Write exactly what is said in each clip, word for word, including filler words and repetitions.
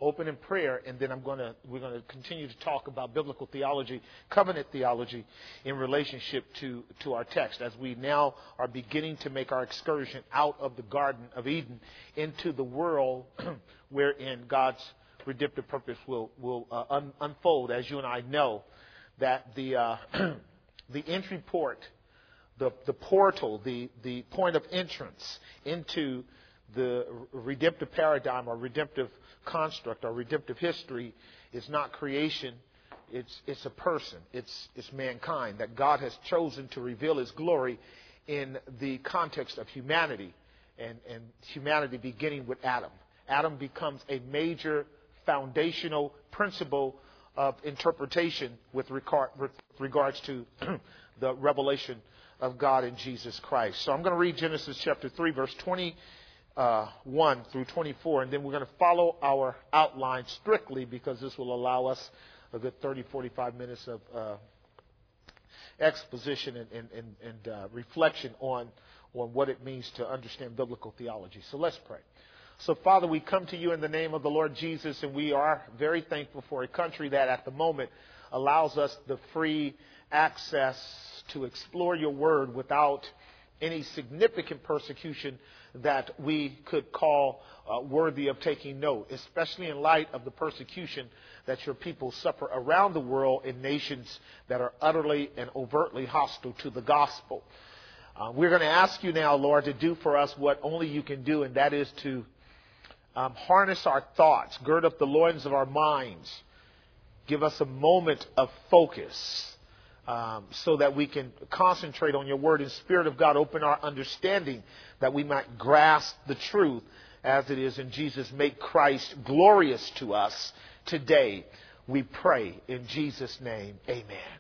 open in prayer, and then I'm going to we're going to continue to talk about biblical theology, covenant theology, in relationship to, to our text, as we now are beginning to make our excursion out of the Garden of Eden into the world wherein God's redemptive purpose will will uh, un- unfold. As you and I know, that the uh, the entry port, the the portal, the the point of entrance into the redemptive paradigm or redemptive construct or redemptive history is not creation. It's it's a person. It's it's mankind that God has chosen to reveal His glory in the context of humanity, and, and humanity beginning with Adam. Adam becomes a major foundational principle of interpretation with regard with regards to the revelation of God in Jesus Christ. So I'm going to read Genesis chapter three, verse twenty. Uh, one through twenty-four, and then we're going to follow our outline strictly, because this will allow us a good thirty, forty-five minutes of uh, exposition and, and, and, and uh, reflection on, on what it means to understand biblical theology. So let's pray. So, Father, we come to you in the name of the Lord Jesus, and we are very thankful for a country that at the moment allows us the free access to explore your word without any significant persecution that we could call uh, worthy of taking note, especially in light of the persecution that your people suffer around the world in nations that are utterly and overtly hostile to the gospel. Uh, we're going to ask you now, Lord, to do for us what only you can do, and that is to um, harness our thoughts, gird up the loins of our minds, give us a moment of focus, Um, so that we can concentrate on your word. And Spirit of God, open our understanding that we might grasp the truth as it is in Jesus. Make Christ glorious to us today, we pray in Jesus' name. Amen.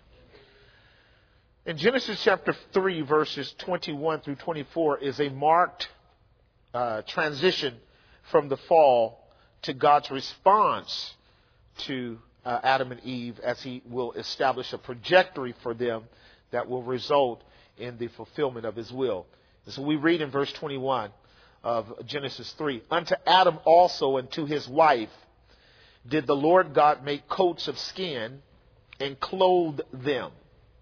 In Genesis chapter three, verses twenty-one through twenty-four is a marked uh, transition from the fall to God's response to Uh, Adam and Eve, as he will establish a trajectory for them that will result in the fulfillment of his will. And so we read in verse twenty-one of Genesis three, "Unto Adam also and to his wife did the Lord God make coats of skin and clothe them.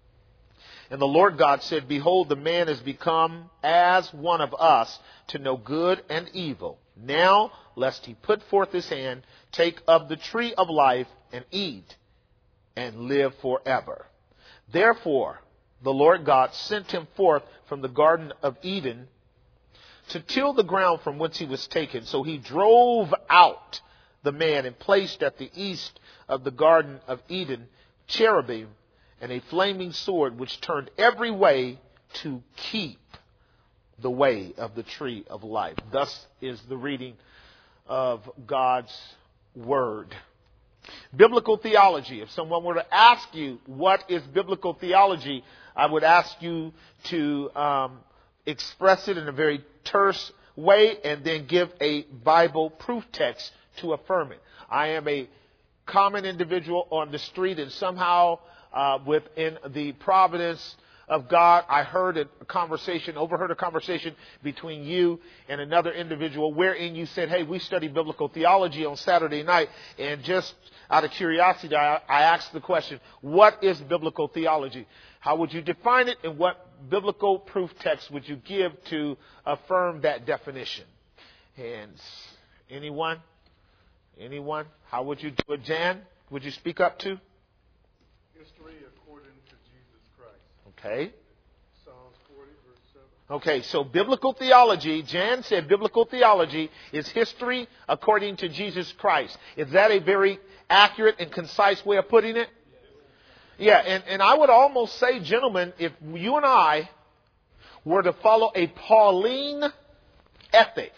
And the Lord God said, Behold, the man is become as one of us to know good and evil. Now, lest he put forth his hand, take of the tree of life and eat and live forever. Therefore, the Lord God sent him forth from the Garden of Eden to till the ground from whence he was taken. So he drove out the man and placed at the east of the Garden of Eden cherubim and a flaming sword which turned every way to keep the way of the tree of life." Thus is the reading of God's word. Biblical theology. If someone were to ask you what is biblical theology, I would ask you to um, express it in a very terse way and then give a Bible proof text to affirm it. I am a common individual on the street, and somehow uh, within the providence of God, I heard a conversation, overheard a conversation between you and another individual wherein you said, "Hey, we study biblical theology on Saturday night." And just out of curiosity, I, I asked the question, what is biblical theology? How would you define it, and what biblical proof text would you give to affirm that definition? And anyone? Anyone? How would you do it? Jan, would you speak up too? History according to Jesus Christ. Okay. Psalms forty, verse seven. Okay, so biblical theology, Jan said biblical theology is history according to Jesus Christ. Is that a very accurate and concise way of putting it? Yeah, and, and I would almost say, gentlemen, if you and I were to follow a Pauline ethic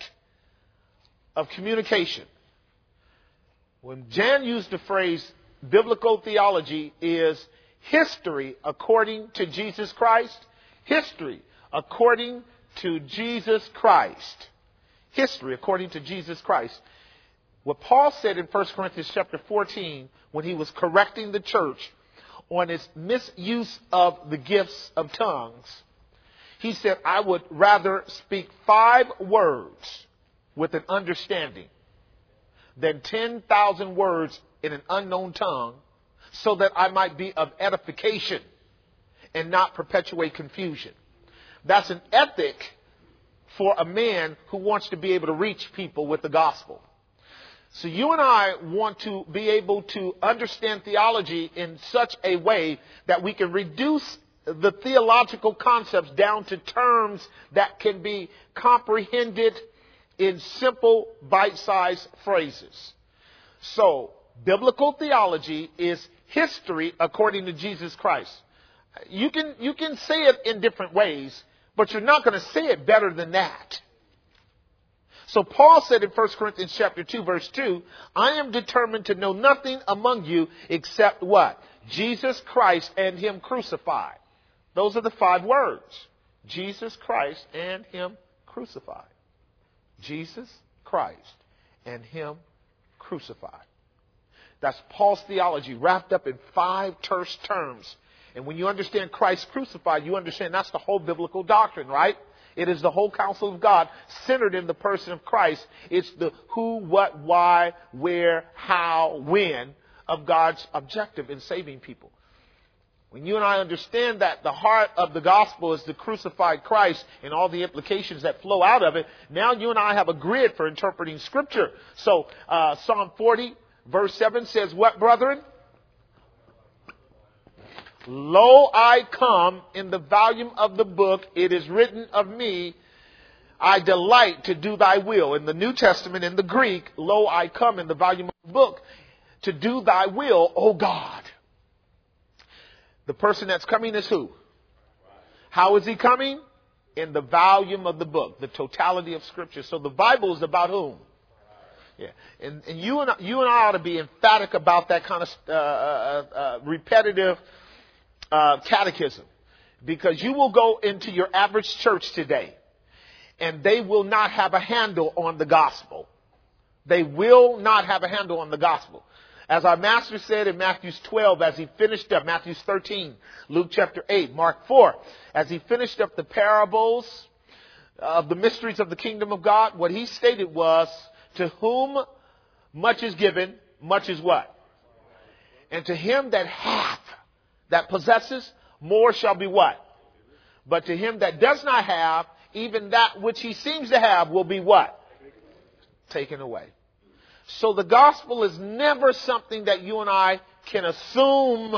of communication, when Jan used the phrase biblical theology is history according to Jesus Christ, history according to Jesus Christ, history according to Jesus Christ. What Paul said in First Corinthians chapter fourteen, when he was correcting the church on its misuse of the gifts of tongues, he said, "I would rather speak five words with an understanding than ten thousand words in an unknown tongue, so that I might be of edification and not perpetuate confusion. That's an ethic for a man who wants to be able to reach people with the gospel. So you and I want to be able to understand theology in such a way that we can reduce the theological concepts down to terms that can be comprehended in simple, bite-sized phrases. So, biblical theology is history according to Jesus Christ. You can, you can say it in different ways, but you're not going to say it better than that. So Paul said in First Corinthians chapter two, verse two, I am determined to know nothing among you except what? Jesus Christ and Him crucified. Those are the five words. Jesus Christ and Him crucified. Jesus Christ and Him crucified. That's Paul's theology wrapped up in five terse terms. And when you understand Christ crucified, you understand that's the whole biblical doctrine, right? It is the whole counsel of God centered in the person of Christ. It's the who, what, why, where, how, when of God's objective in saving people. When you and I understand that the heart of the gospel is the crucified Christ and all the implications that flow out of it, now you and I have a grid for interpreting Scripture. So uh, Psalm forty, verse seven says, what, brethren? Lo, I come, in the volume of the book, it is written of me, I delight to do thy will. In the New Testament, in the Greek, lo, I come, in the volume of the book, to do thy will, O God. The person that's coming is who? How is he coming? In the volume of the book, the totality of Scripture. So the Bible is about whom? Yeah, and, and you and you and I ought to be emphatic about that kind of uh, uh, uh, repetitive uh, catechism, because you will go into your average church today, and they will not have a handle on the gospel. They will not have a handle on the gospel. As our master said in Matthew twelve, as he finished up, Matthew thirteen, Luke chapter eight, Mark four, as he finished up the parables of the mysteries of the kingdom of God, what he stated was, to whom much is given, much is what? And to him that hath, that possesses, more shall be what? But to him that does not have, even that which he seems to have will be what? Taken away. So the gospel is never something that you and I can assume.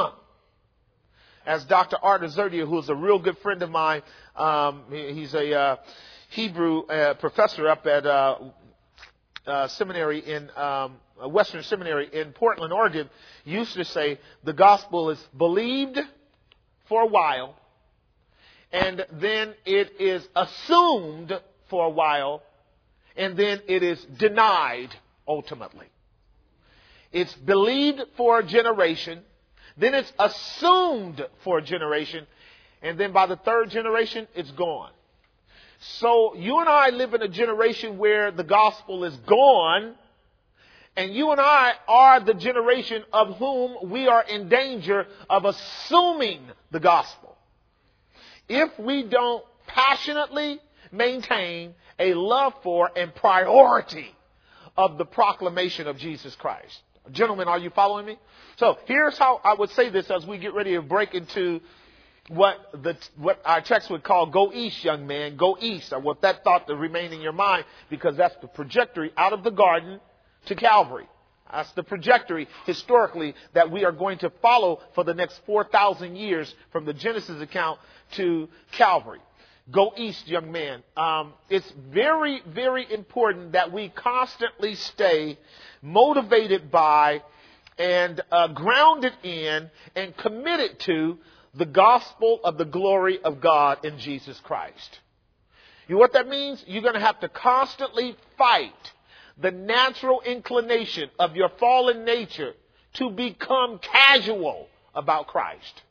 As Doctor Art Azurdia, who is a real good friend of mine, um, he's a uh, Hebrew uh, professor up at uh, uh, seminary in um, Western Seminary in Portland, Oregon, used to say the gospel is believed for a while, and then it is assumed for a while, and then it is denied ultimately. It's believed for a generation, then it's assumed for a generation, and then by the third generation, it's gone. So you and I live in a generation where the gospel is gone, and you and I are the generation of whom we are in danger of assuming the gospel, if we don't passionately maintain a love for and priority of the proclamation of Jesus Christ. Gentlemen, are you following me? So here's how I would say this as we get ready to break into what the what our text would call go east, young man, go east. I want that thought to remain in your mind, because that's the trajectory out of the garden to Calvary. That's the trajectory historically that we are going to follow for the next four thousand years from the Genesis account to Calvary. Go east, young man. Um, it's very, very important that we constantly stay motivated by and uh, grounded in and committed to the gospel of the glory of God in Jesus Christ. You know what that means? You're going to have to constantly fight the natural inclination of your fallen nature to become casual about Christ.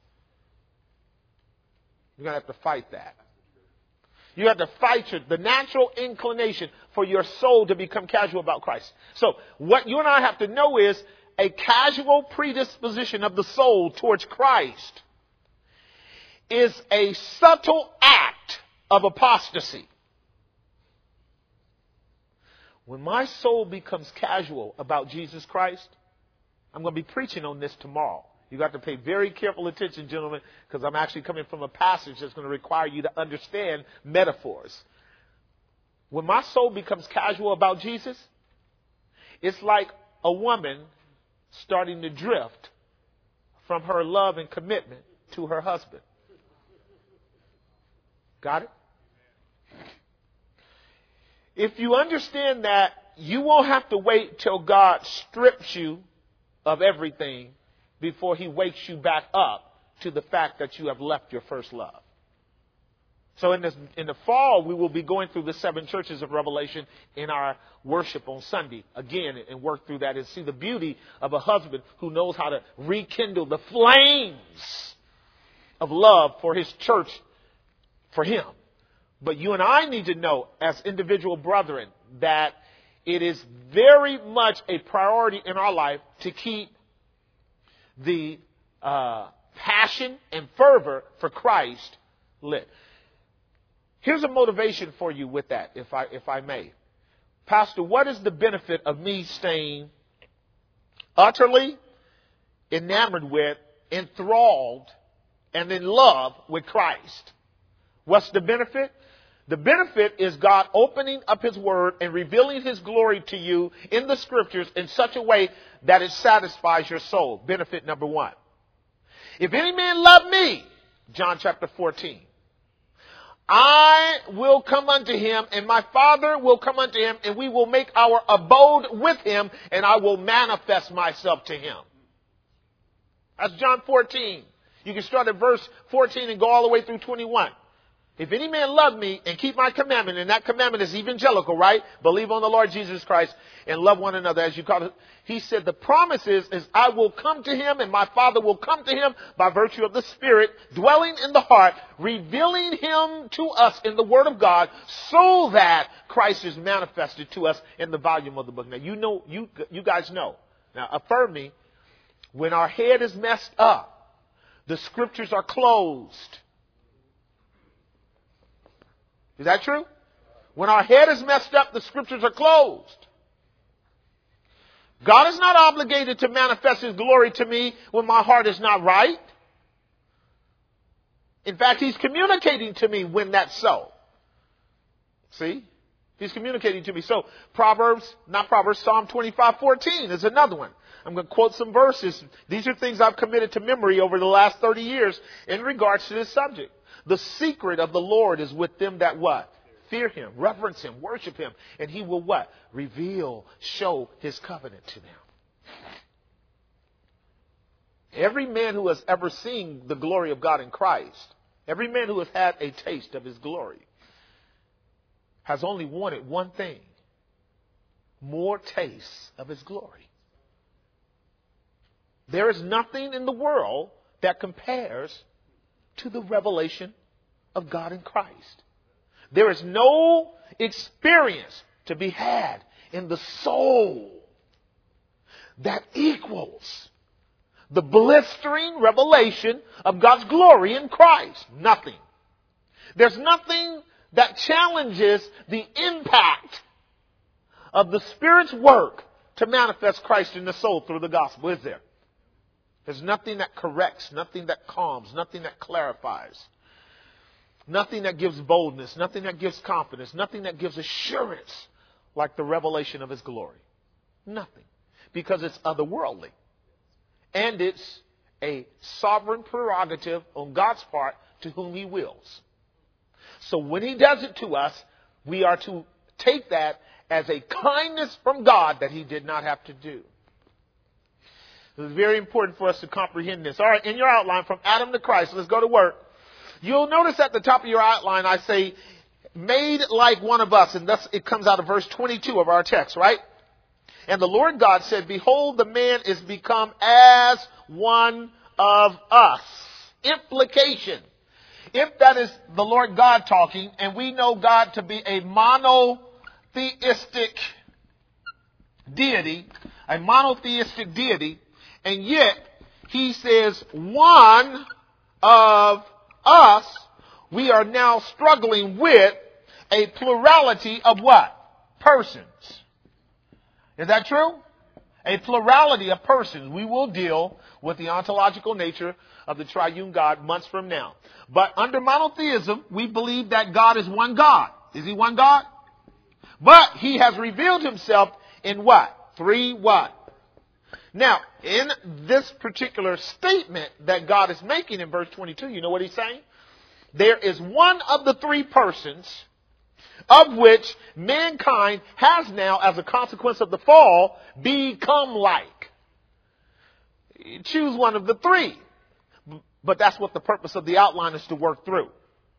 You're going to have to fight that. You have to fight your, the natural inclination for your soul to become casual about Christ. So what you and I have to know is a casual predisposition of the soul towards Christ is a subtle act of apostasy. When my soul becomes casual about Jesus Christ, I'm going to be preaching on this tomorrow. You got to pay very careful attention, gentlemen, because I'm actually coming from a passage that's going to require you to understand metaphors. When my soul becomes casual about Jesus, it's like a woman starting to drift from her love and commitment to her husband. Got it? If you understand that, you won't have to wait till God strips you of everything before he wakes you back up to the fact that you have left your first love. So in, this, in the fall, we will be going through the seven churches of Revelation in our worship on Sunday again, and work through that and see the beauty of a husband who knows how to rekindle the flames of love for his church, for him. But you and I need to know as individual brethren that it is very much a priority in our life to keep the uh, passion and fervor for Christ lit. Here's a motivation for you with that, if I if I may. Pastor, what is the benefit of me staying utterly enamored with, enthralled, and in love with Christ? What's the benefit? The benefit is God opening up his word and revealing his glory to you in the scriptures in such a way that it satisfies your soul. Benefit number one. If any man love me, John chapter fourteen, I will come unto him, and my Father will come unto him, and we will make our abode with him, and I will manifest myself to him. That's John fourteen. You can start at verse fourteen and go all the way through twenty-one. If any man love me and keep my commandment, and that commandment is evangelical, right? Believe on the Lord Jesus Christ and love one another as you call it. He said the promise is, is I will come to him and my Father will come to him by virtue of the Spirit dwelling in the heart, revealing him to us in the Word of God so that Christ is manifested to us in the volume of the book. Now, you know, you, you guys know. Now, affirm me. When our head is messed up, the scriptures are closed. Is that true? When our head is messed up, the scriptures are closed. God is not obligated to manifest his glory to me when my heart is not right. In fact, he's communicating to me when that's so. See? He's communicating to me. So Proverbs, not Proverbs, Psalm twenty-five fourteen is another one. I'm going to quote some verses. These are things I've committed to memory over the last thirty years in regards to this subject. The secret of the Lord is with them that what? Fear him, reverence him, worship him. And he will what? Reveal, show his covenant to them. Every man who has ever seen the glory of God in Christ, every man who has had a taste of his glory, has only wanted one thing: more tastes of his glory. There is nothing in the world that compares to the revelation of God in Christ. There is no experience to be had in the soul that equals the blistering revelation of God's glory in Christ. Nothing. There's nothing that challenges the impact of the Spirit's work to manifest Christ in the soul through the gospel, is there? There's nothing that corrects, nothing that calms, nothing that clarifies, nothing that gives boldness, nothing that gives confidence, nothing that gives assurance like the revelation of his glory. Nothing. Because it's otherworldly. And it's a sovereign prerogative on God's part to whom he wills. So when he does it to us, we are to take that as a kindness from God that he did not have to do. It's very important for us to comprehend this. All right, in your outline, from Adam to Christ, let's go to work. You'll notice at the top of your outline, I say, made like one of us. And thus it comes out of verse twenty-two of our text, right? And the Lord God said, behold, the man is become as one of us. Implication. If that is the Lord God talking, and we know God to be a monotheistic deity, a monotheistic deity, and yet he says one of us, we are now struggling with a plurality of what? Persons. Is that true? A plurality of persons. We will deal with the ontological nature of the triune God months from now. But under monotheism, we believe that God is one God. Is he one God? But he has revealed himself in what? Three what? Now, in this particular statement that God is making in verse twenty-two, you know what he's saying? There is one of the three persons of which mankind has now, as a consequence of the fall, become like. Choose one of the three. But that's what the purpose of the outline is to work through.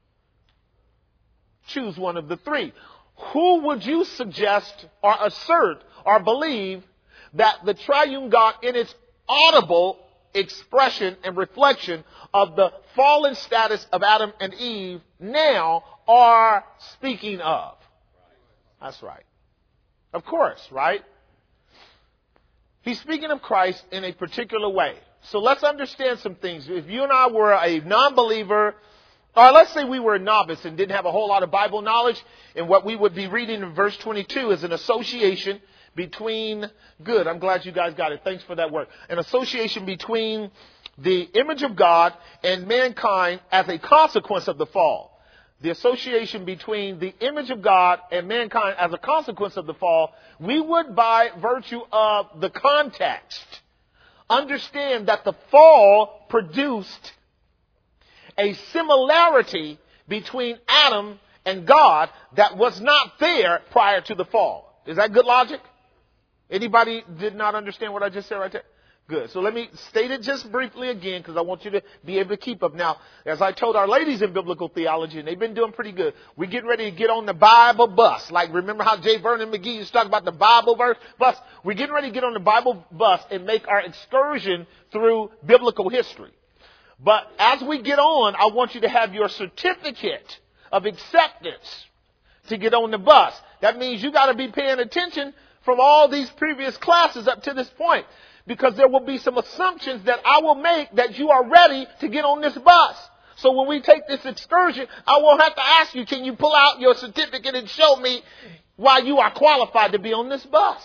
Choose one of the three. Who would you suggest or assert or believe that the triune God in its audible expression and reflection of the fallen status of Adam and Eve now are speaking of? That's right. Of course, right? He's speaking of Christ in a particular way. So let's understand some things. If you and I were a non-believer, or let's say we were a novice and didn't have a whole lot of Bible knowledge, and what we would be reading in verse twenty-two is an association between, good, I'm glad you guys got it. Thanks for that word. An association between the image of God and mankind as a consequence of the fall. The association between the image of God and mankind as a consequence of the fall, we would, by virtue of the context, understand that the fall produced a similarity between Adam and God that was not there prior to the fall. Is that good logic? Anybody did not understand what I just said right there? Good. So let me state it just briefly again, because I want you to be able to keep up. Now, as I told our ladies in biblical theology, and they've been doing pretty good, we're getting ready to get on the Bible bus. Like, remember how J. Vernon McGee used to talk about the Bible verse bus? We're getting ready to get on the Bible bus and make our excursion through biblical history. But as we get on, I want you to have your certificate of acceptance to get on the bus. That means you got to be paying attention from all these previous classes up to this point, because there will be some assumptions that I will make that you are ready to get on this bus. So when we take this excursion, I won't have to ask you, can you pull out your certificate and show me why you are qualified to be on this bus?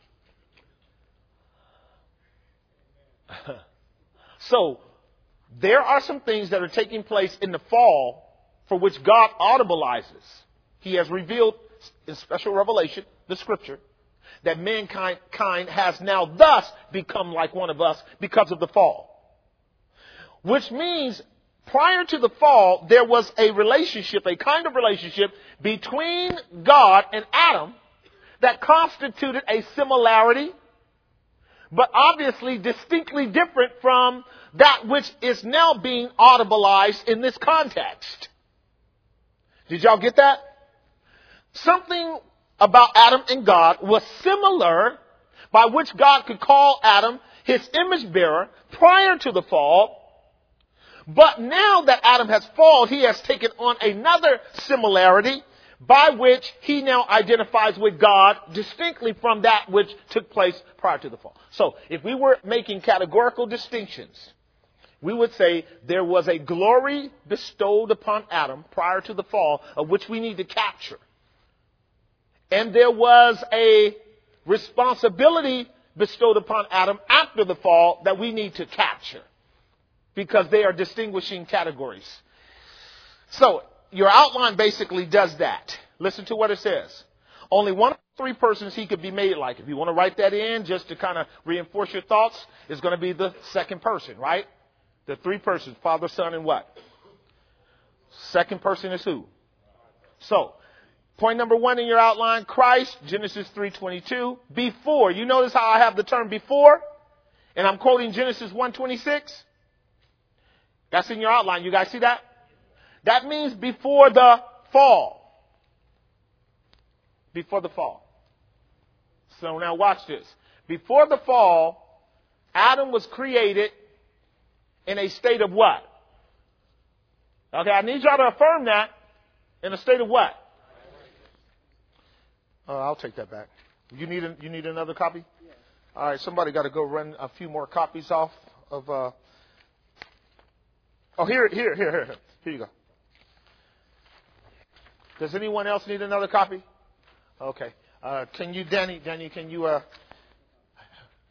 So there are some things that are taking place in the fall for which God audibilizes. He has revealed in special revelation, the scripture, that mankind kind has now thus become like one of us because of the fall. Which means prior to the fall, there was a relationship, a kind of relationship between God and Adam that constituted a similarity, but obviously distinctly different from that which is now being audibilized in this context. Did y'all get that? Something about Adam and God was similar, by which God could call Adam his image bearer prior to the fall. But now that Adam has fallen, he has taken on another similarity by which he now identifies with God distinctly from that which took place prior to the fall. So if we were making categorical distinctions, we would say there was a glory bestowed upon Adam prior to the fall of which we need to capture. And there was a responsibility bestowed upon Adam after the fall that we need to capture, because they are distinguishing categories. So your outline basically does that. Listen to what it says. Only one of the three persons he could be made like. If you want to write that in just to kind of reinforce your thoughts, is going to be the second person, right? The three persons, Father, Son, and what? Second person is who? So, point number one in your outline, Christ, Genesis three twenty-two. Before, you notice how I have the term before? And I'm quoting Genesis one twenty-six. That's in your outline. You guys see that? That means before the fall. Before the fall. So now watch this. Before the fall, Adam was created in a state of what? Okay, I need y'all to affirm that. In a state of what? Uh, I'll take that back. You need a, you need another copy? Yeah. All right, somebody got to go run a few more copies off of. Uh... Oh, here, here, here, here, here you go. Does anyone else need another copy? Okay. Uh, can you, Danny? Danny, can you uh,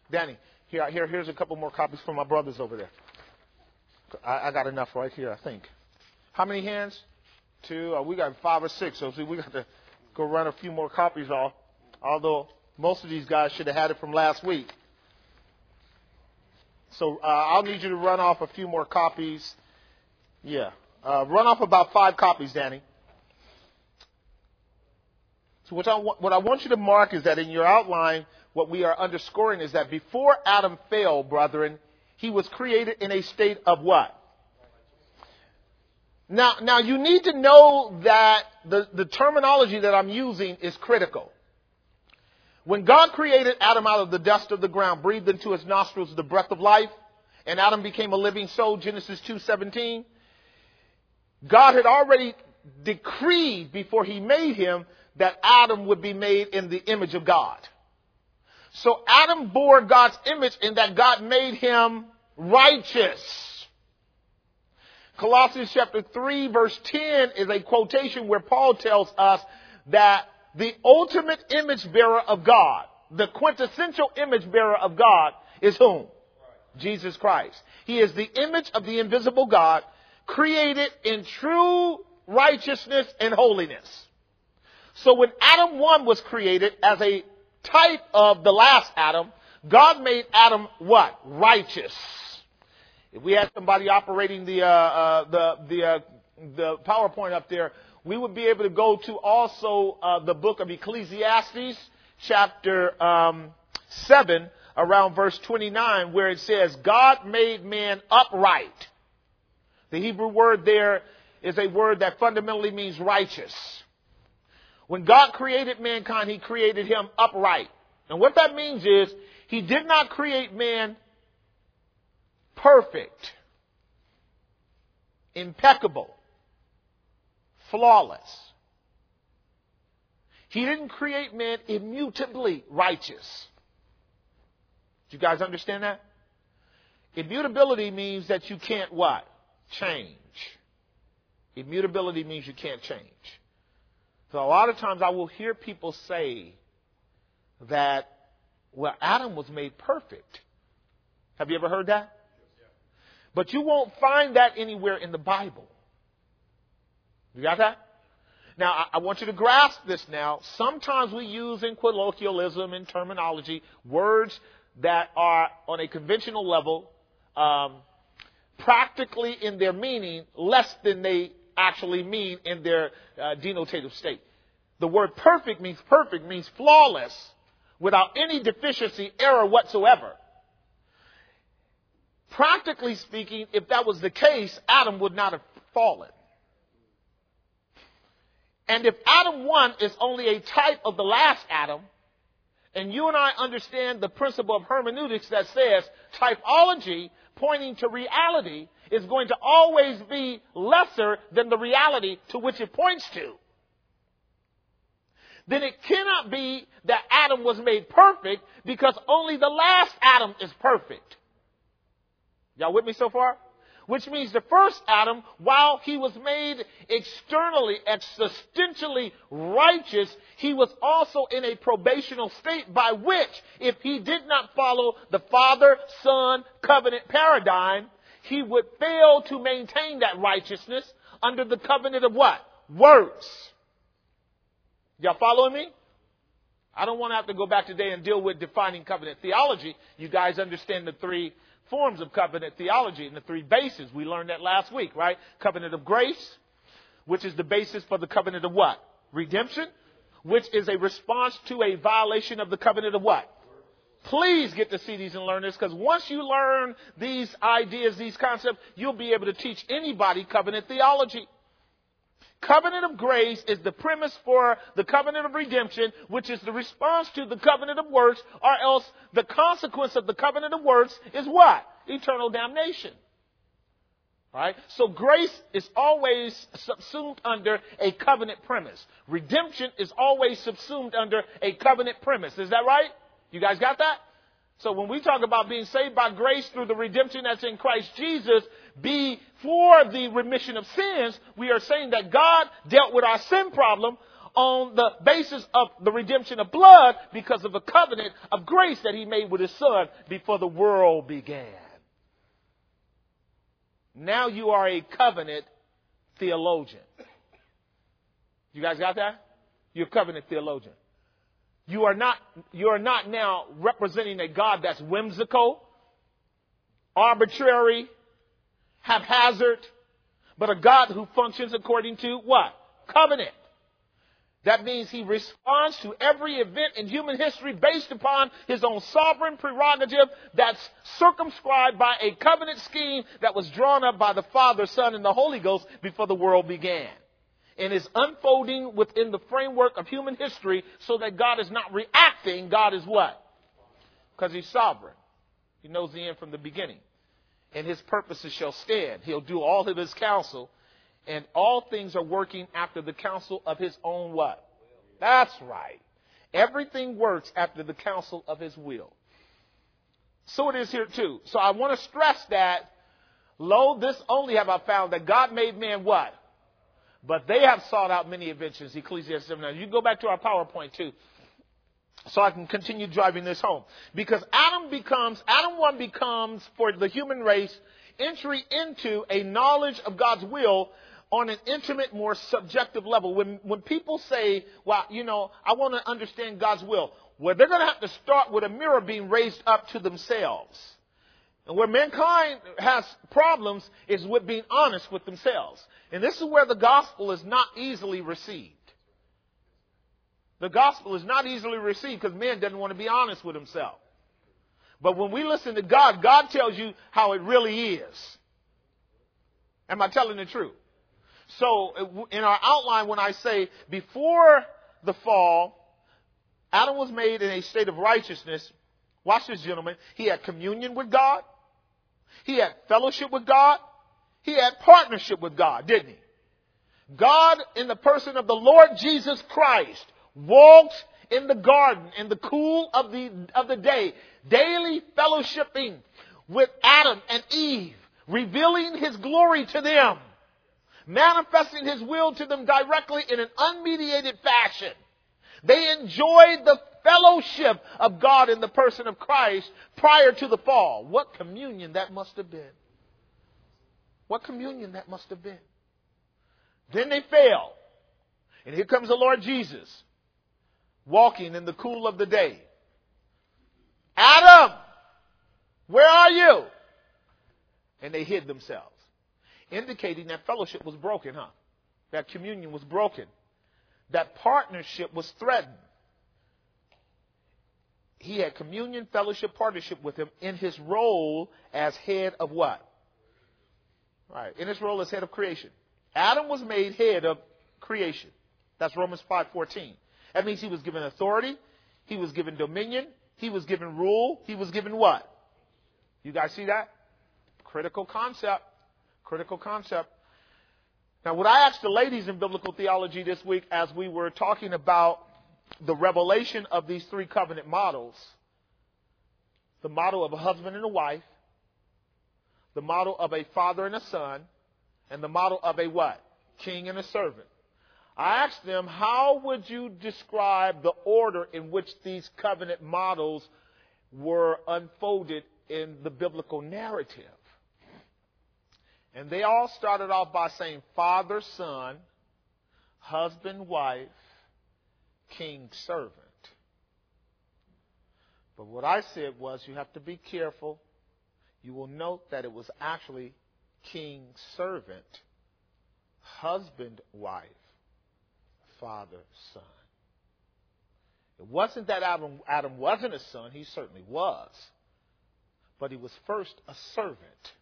Danny, here, here, here's a couple more copies for my brothers over there. I, I got enough right here, I think. How many hands? Two. Uh, we got five or six, so see, we got to go run a few more copies off. Although most of these guys should have had it from last week. So uh, I'll need you to run off a few more copies. Yeah. Uh, run off about five copies, Danny. So what I, what I want you to mark is that in your outline, what we are underscoring is that before Adam fell, brethren, he was created in a state of what? Now, now you need to know that the, the terminology that I'm using is critical. When God created Adam out of the dust of the ground, breathed into his nostrils the breath of life, and Adam became a living soul, Genesis two seventeen, God had already decreed before he made him that Adam would be made in the image of God. So Adam bore God's image in that God made him righteous. Colossians chapter three verse ten is a quotation where Paul tells us that the ultimate image bearer of God, the quintessential image bearer of God is whom? Right. Jesus Christ. He is the image of the invisible God, created in true righteousness and holiness. So when Adam one was created as a type of the last Adam, God made Adam what? Righteous. If we had somebody operating the uh, uh, the the uh, the PowerPoint up there, we would be able to go to also uh, the book of Ecclesiastes, chapter um, seven, around verse twenty-nine, where it says, God made man upright. The Hebrew word there is a word that fundamentally means righteous. When God created mankind, he created him upright. And what that means is he did not create man perfect, impeccable, flawless. He didn't create man immutably righteous. Do you guys understand that? Immutability means that you can't what? Change. Immutability means you can't change. So a lot of times I will hear people say that, well, Adam was made perfect. Have you ever heard that? But you won't find that anywhere in the Bible. You got that? Now, I, I want you to grasp this now. Sometimes we use in colloquialism and terminology words that are on a conventional level, um, practically in their meaning less than they actually mean in their uh, denotative state. The word perfect means perfect, means flawless, without any deficiency, error whatsoever. Practically speaking, if that was the case, Adam would not have fallen. And if Adam one is only a type of the last Adam, and you and I understand the principle of hermeneutics that says typology pointing to reality is going to always be lesser than the reality to which it points to, then it cannot be that Adam was made perfect because only the last Adam is perfect. Y'all with me so far? Which means the first Adam, while he was made externally, existentially righteous, he was also in a probational state by which, if he did not follow the Father-Son covenant paradigm, he would fail to maintain that righteousness under the covenant of what? Works. Y'all following me? I don't want to have to go back today and deal with defining covenant theology. You guys understand the three forms of covenant theology and the three bases. We learned that last week, right? Covenant of grace, which is the basis for the covenant of what? Redemption, which is a response to a violation of the covenant of what? Please get to see these and learn this, because once you learn these ideas, these concepts, you'll be able to teach anybody covenant theology. Covenant of grace is the premise for the covenant of redemption, which is the response to the covenant of works, or else the consequence of the covenant of works is what? Eternal damnation. Right? So grace is always subsumed under a covenant premise. Redemption is always subsumed under a covenant premise. Is that right? You guys got that? So when we talk about being saved by grace through the redemption that's in Christ Jesus, before the remission of sins, we are saying that God dealt with our sin problem on the basis of the redemption of blood because of the covenant of grace that he made with his son before the world began. Now you are a covenant theologian. You guys got that? You're a covenant theologian. You are not, you are not now representing a God that's whimsical, arbitrary, haphazard, but a God who functions according to what? Covenant. That means he responds to every event in human history based upon his own sovereign prerogative that's circumscribed by a covenant scheme that was drawn up by the Father, Son, and the Holy Ghost before the world began. And is unfolding within the framework of human history so that God is not reacting. God is what? Because he's sovereign. He knows the end from the beginning. And his purposes shall stand. He'll do all of his counsel. And all things are working after the counsel of his own what? That's right. Everything works after the counsel of his will. So it is here too. So I want to stress that, lo, this only have I found that God made man what? But they have sought out many inventions. Ecclesiastes seven nine. You can go back to our PowerPoint too, so I can continue driving this home. Because Adam becomes, Adam one becomes for the human race entry into a knowledge of God's will on an intimate, more subjective level. When when people say, well, you know, I want to understand God's will, well, they're going to have to start with a mirror being raised up to themselves. And where mankind has problems is with being honest with themselves. And this is where the gospel is not easily received. The gospel is not easily received because man doesn't want to be honest with himself. But when we listen to God, God tells you how it really is. Am I telling the truth? So in our outline, when I say before the fall, Adam was made in a state of righteousness. Watch this, gentlemen. He had communion with God. He had fellowship with God. He had partnership with God, didn't he? God, in the person of the Lord Jesus Christ, walked in the garden in the cool of the, of the day, daily fellowshipping with Adam and Eve, revealing his glory to them, manifesting his will to them directly in an unmediated fashion. They enjoyed the fellowship of God in the person of Christ prior to the fall. What communion that must have been. What communion that must have been. Then they fell. And here comes the Lord Jesus, walking in the cool of the day. Adam, where are you? And they hid themselves, indicating that fellowship was broken, huh? That communion was broken. That partnership was threatened. He had communion, fellowship, partnership with him in his role as head of what? Right, in his role as head of creation. Adam was made head of creation. That's Romans five fourteen. That means he was given authority. He was given dominion. He was given rule. He was given what? You guys see that? Critical concept. Critical concept. Now, what I asked the ladies in biblical theology this week as we were talking about the revelation of these three covenant models, the model of a husband and a wife, the model of a father and a son, and the model of a what? King and a servant. I asked them, how would you describe the order in which these covenant models were unfolded in the biblical narrative? And they all started off by saying father, son, husband, wife, king, servant. But what I said was you have to be careful. You will note that it was actually king, servant, husband, wife, father, son. It wasn't that Adam, Adam wasn't a son. He certainly was. But he was first a servant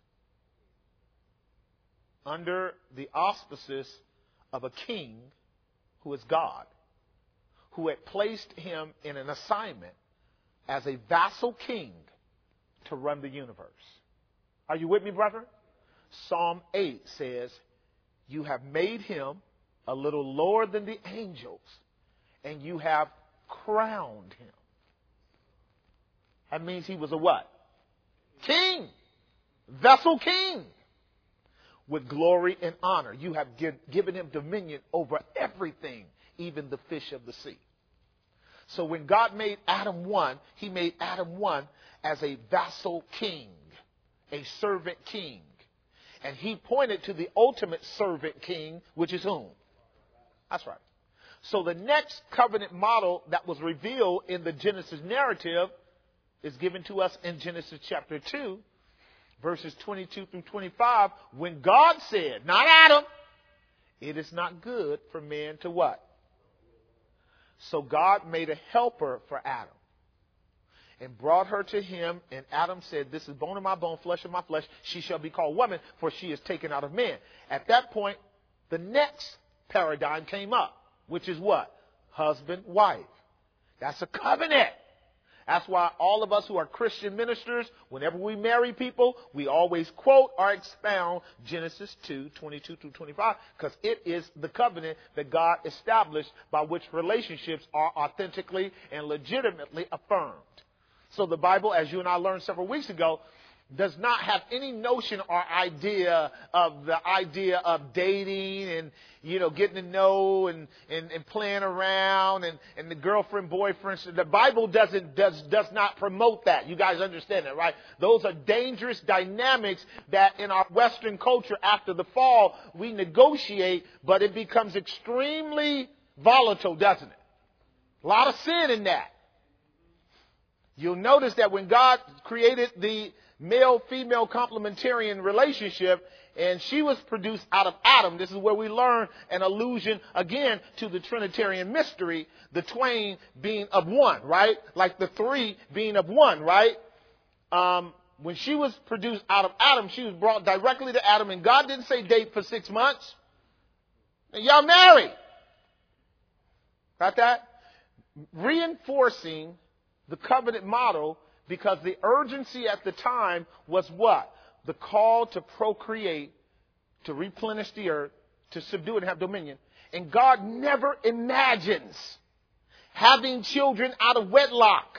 under the auspices of a king who is God, who had placed him in an assignment as a vassal king to run the universe. Are you with me, brethren? Psalm eight says, you have made him a little lower than the angels, and you have crowned him. That means he was a what? King. Vessel king. With glory and honor. You have give, given him dominion over everything even the fish of the sea. So when God made Adam one, he made Adam one as a vassal king, a servant king. And he pointed to the ultimate servant king, which is whom? That's right. So the next covenant model that was revealed in the Genesis narrative is given to us in Genesis chapter two, verses twenty-two through twenty-five, when God said, not Adam, it is not good for man to what? So God made a helper for Adam and brought her to him, and Adam said, this is bone of my bone, flesh of my flesh. She shall be called woman, for she is taken out of man. At that point, the next paradigm came up, which is what? Husband, wife. That's a covenant. That's why all of us who are Christian ministers, whenever we marry people, we always quote or expound Genesis two, twenty-two through twenty-five, because it is the covenant that God established by which relationships are authentically and legitimately affirmed. So the Bible, as you and I learned several weeks ago, does not have any notion or idea of the idea of dating and, you know, getting to know and, and, and playing around and, and the girlfriend, boyfriend. The Bible doesn't, does, does not promote that. You guys understand that, right? Those are dangerous dynamics that in our Western culture after the fall, we negotiate, but it becomes extremely volatile, doesn't it? A lot of sin in that. You'll notice that when God created the male-female complementarian relationship, and she was produced out of Adam. This is where we learn an allusion, again, to the Trinitarian mystery, the twain being of one, right? Like the three being of one, right? Um, when she was produced out of Adam, she was brought directly to Adam, and God didn't say date for six months. And y'all married. Got that? Reinforcing the covenant model, because the urgency at the time was what? The call to procreate, to replenish the earth, to subdue it and have dominion. And God never imagines having children out of wedlock,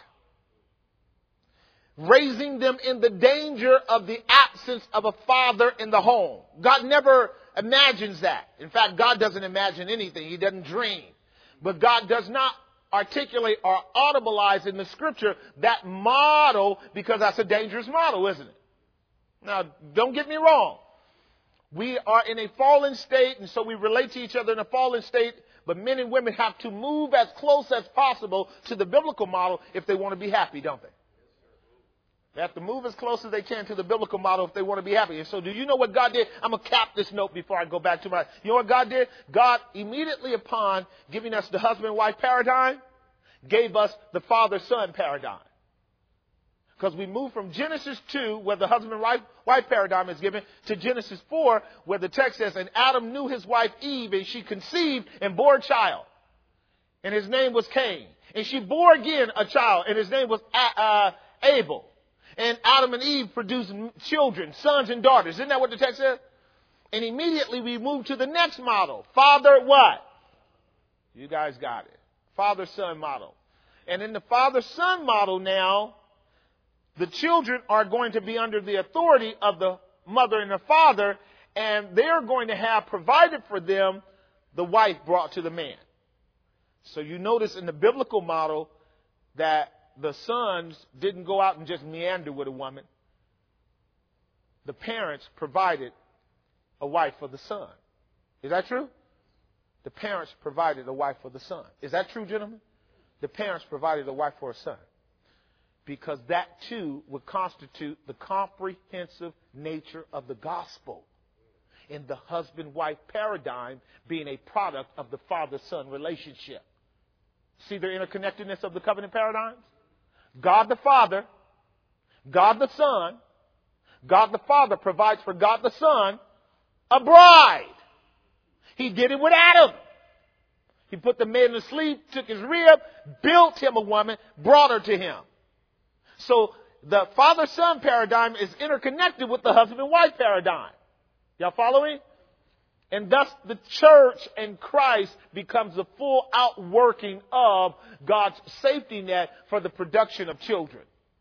raising them in the danger of the absence of a father in the home. God never imagines that. In fact, God doesn't imagine anything. He doesn't dream. But God does not articulate or audibilize in the scripture that model, because that's a dangerous model, isn't it? Now, don't get me wrong. We are in a fallen state, and so we relate to each other in a fallen state, but men and women have to move as close as possible to the biblical model if they want to be happy, don't they? They have to move as close as they can to the biblical model if they want to be happy. And so do you know what God did? I'm going to cap this note before I go back to my... You know what God did? God, immediately upon giving us the husband-wife paradigm, gave us the father-son paradigm. Because we moved from Genesis two, where the husband-wife paradigm is given, to Genesis four, where the text says, and Adam knew his wife Eve, and she conceived and bore a child. And his name was Cain. And she bore again a child, and his name was uh, Abel. And Adam and Eve produced children, sons and daughters. Isn't that what the text says? And immediately we move to the next model. Father what? You guys got it. Father-son model. And in the father-son model now, the children are going to be under the authority of the mother and the father, and they're going to have provided for them the wife brought to the man. So you notice in the biblical model that the sons didn't go out and just meander with a woman. The parents provided a wife for the son. Is that true? The parents provided a wife for the son. Is that true, gentlemen? The parents provided a wife for a son. Because that, too, would constitute the comprehensive nature of the gospel in the husband-wife paradigm being a product of the father-son relationship. See the interconnectedness of the covenant paradigms? God the Father, God the Son, God the Father provides for God the Son a bride. He did it with Adam. He put the man to sleep, took his rib, built him a woman, brought her to him. So the father-son paradigm is interconnected with the husband-wife paradigm. Y'all following? And thus the church and Christ becomes the full outworking of God's safety net for the production of children.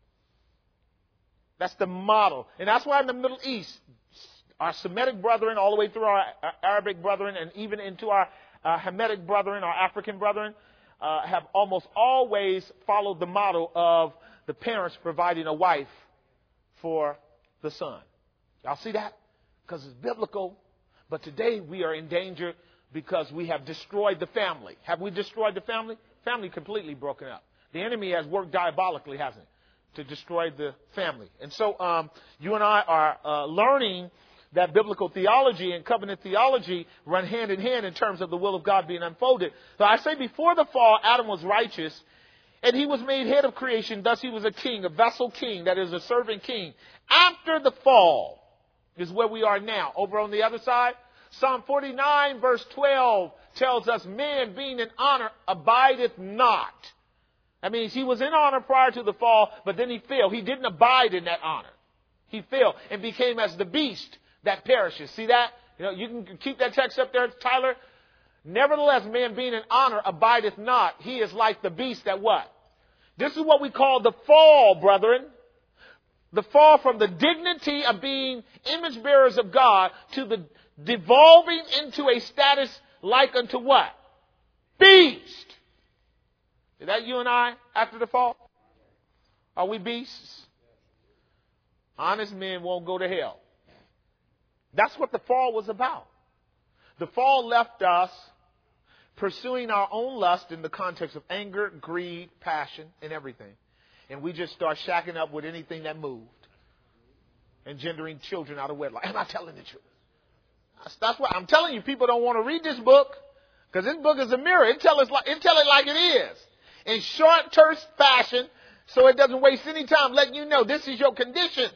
That's the model. And that's why in the Middle East, our Semitic brethren, all the way through our Arabic brethren, and even into our uh, Hamitic brethren, our African brethren, uh, have almost always followed the model of the parents providing a wife for the son. Y'all see that? Because it's biblical. But today we are in danger because we have destroyed the family. Have we destroyed the family? Family completely broken up. The enemy has worked diabolically, hasn't it, to destroy the family. And so um, you and I are uh, learning that biblical theology and covenant theology run hand in hand in terms of the will of God being unfolded. So I say before the fall, Adam was righteous, and he was made head of creation. Thus he was a king, a vessel king, that is a servant king. After the fall is where we are now. Over on the other side, Psalm forty-nine verse twelve tells us, man being in honor abideth not. That means he was in honor prior to the fall, but then he fell. He didn't abide in that honor. He fell and became as the beast that perishes. See that? You know, you can keep that text up there, Tyler. Nevertheless, man being in honor abideth not. He is like the beast that what? This is what we call the fall, brethren. The fall from the dignity of being image bearers of God to the devolving into a status like unto what? Beast. Is that you and I after the fall? Are we beasts? Honest men won't go to hell. That's what the fall was about. The fall left us pursuing our own lust in the context of anger, greed, passion, and everything. And we just start shacking up with anything that moved. Engendering children out of wedlock. Am I telling the truth? That's, that's why I'm telling you, people don't want to read this book. Because this book is a mirror. It tells like, it tell it like it is. In short, terse fashion, so it doesn't waste any time letting you know this is your condition.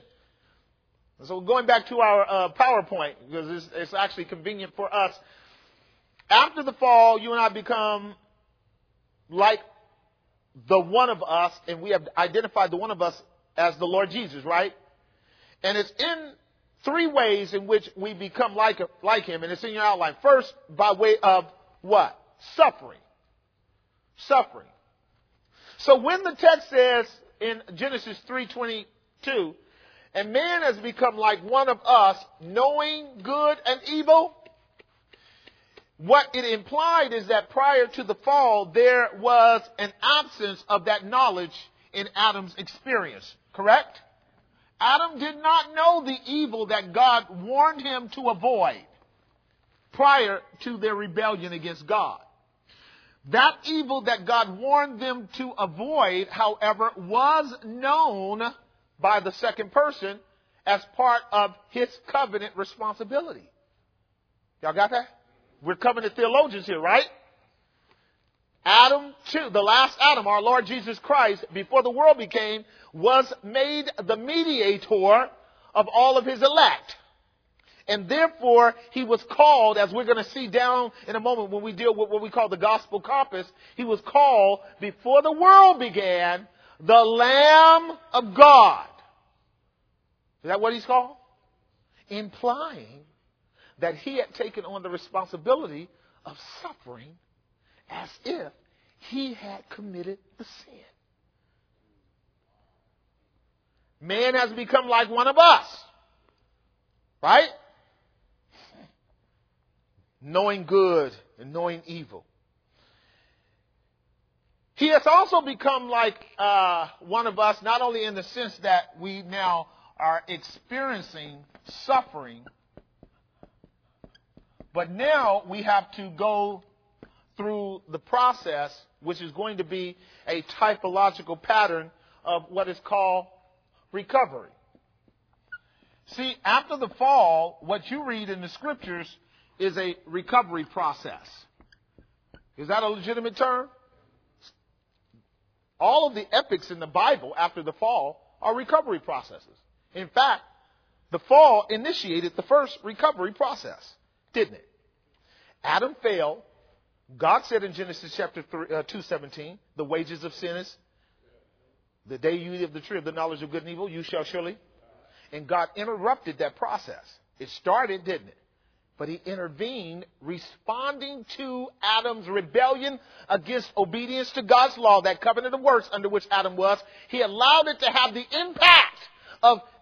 So going back to our uh, PowerPoint, because it's, it's actually convenient for us. After the fall, you and I become like the one of us, and we have identified the one of us as the Lord Jesus, right? And it's in three ways in which we become like, like him, and it's in your outline. First, by way of what? Suffering. Suffering. So when the text says in Genesis three twenty-two, and man has become like one of us, knowing good and evil, what it implied is that prior to the fall, there was an absence of that knowledge in Adam's experience. Correct? Adam did not know the evil that God warned him to avoid prior to their rebellion against God. That evil that God warned them to avoid, however, was known by the second person as part of his covenant responsibility. Y'all got that? We're covenant theologians here, right? Adam, too, the last Adam, our Lord Jesus Christ, before the world became, was made the mediator of all of his elect. And therefore, he was called, as we're going to see down in a moment when we deal with what we call the gospel compass, he was called, before the world began, the Lamb of God. Is that what he's called? Implying that he had taken on the responsibility of suffering as if he had committed the sin. Man has become like one of us. Right? Knowing good and knowing evil. He has also become like uh, one of us, not only in the sense that we now are experiencing suffering, but now we have to go through the process, which is going to be a typological pattern of what is called recovery. See, after the fall, what you read in the scriptures is a recovery process. Is that a legitimate term? All of the epics in the Bible after the fall are recovery processes. In fact, the fall initiated the first recovery process, didn't it? Adam failed. God said in Genesis chapter two seventeen, the wages of sin is the day you eat of the tree of the knowledge of good and evil, you shall surely. And God interrupted that process. It started, didn't it? But he intervened, responding to Adam's rebellion against obedience to God's law, that covenant of works under which Adam was. He allowed it to have the impact of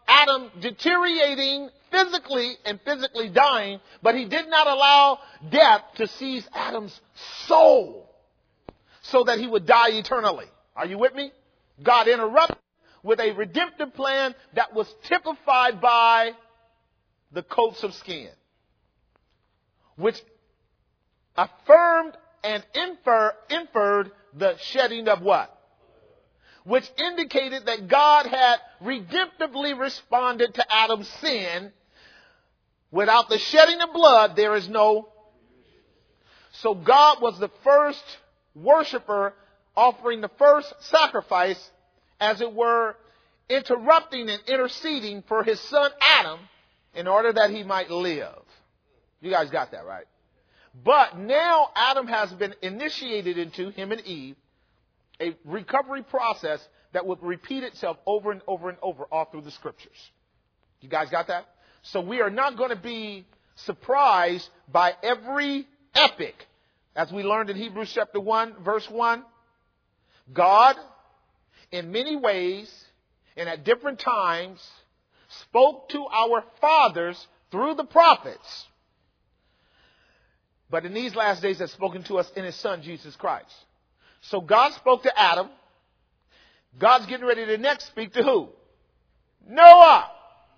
Adam deteriorating physically and physically dying, but he did not allow death to seize Adam's soul so that he would die eternally. Are you with me? God interrupted with a redemptive plan that was typified by the coats of skin, which affirmed and infer, inferred the shedding of what? Which indicated that God had redemptively responded to Adam's sin. Without the shedding of blood, there is no. So God was the first worshiper, offering the first sacrifice, as it were, interrupting and interceding for his son Adam in order that he might live. You guys got that, right? But now Adam has been initiated into, him and Eve, a recovery process that would repeat itself over and over and over all through the scriptures. You guys got that? So we are not going to be surprised by every epic. As we learned in Hebrews chapter one, verse one, God, in many ways and at different times, spoke to our fathers through the prophets. But in these last days has spoken to us in his son, Jesus Christ. So God spoke to Adam. God's getting ready to next speak to who? Noah.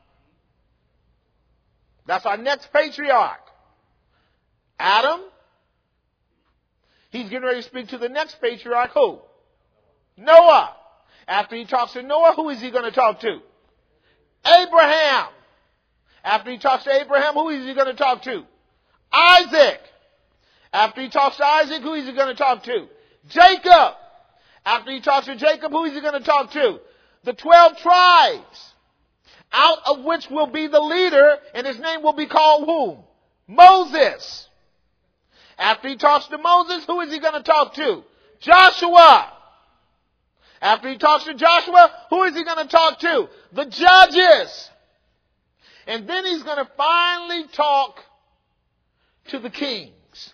That's our next patriarch. Adam. He's getting ready to speak to the next patriarch, who? Noah. After he talks to Noah, who is he going to talk to? Abraham. After he talks to Abraham, who is he going to talk to? Isaac. After he talks to Isaac, who is he going to talk to? Jacob. After he talks to Jacob, who is he going to talk to? The twelve tribes, out of which will be the leader, and his name will be called whom? Moses. After he talks to Moses, who is he going to talk to? Joshua. After he talks to Joshua, who is he going to talk to? The judges. And then he's going to finally talk to the kings.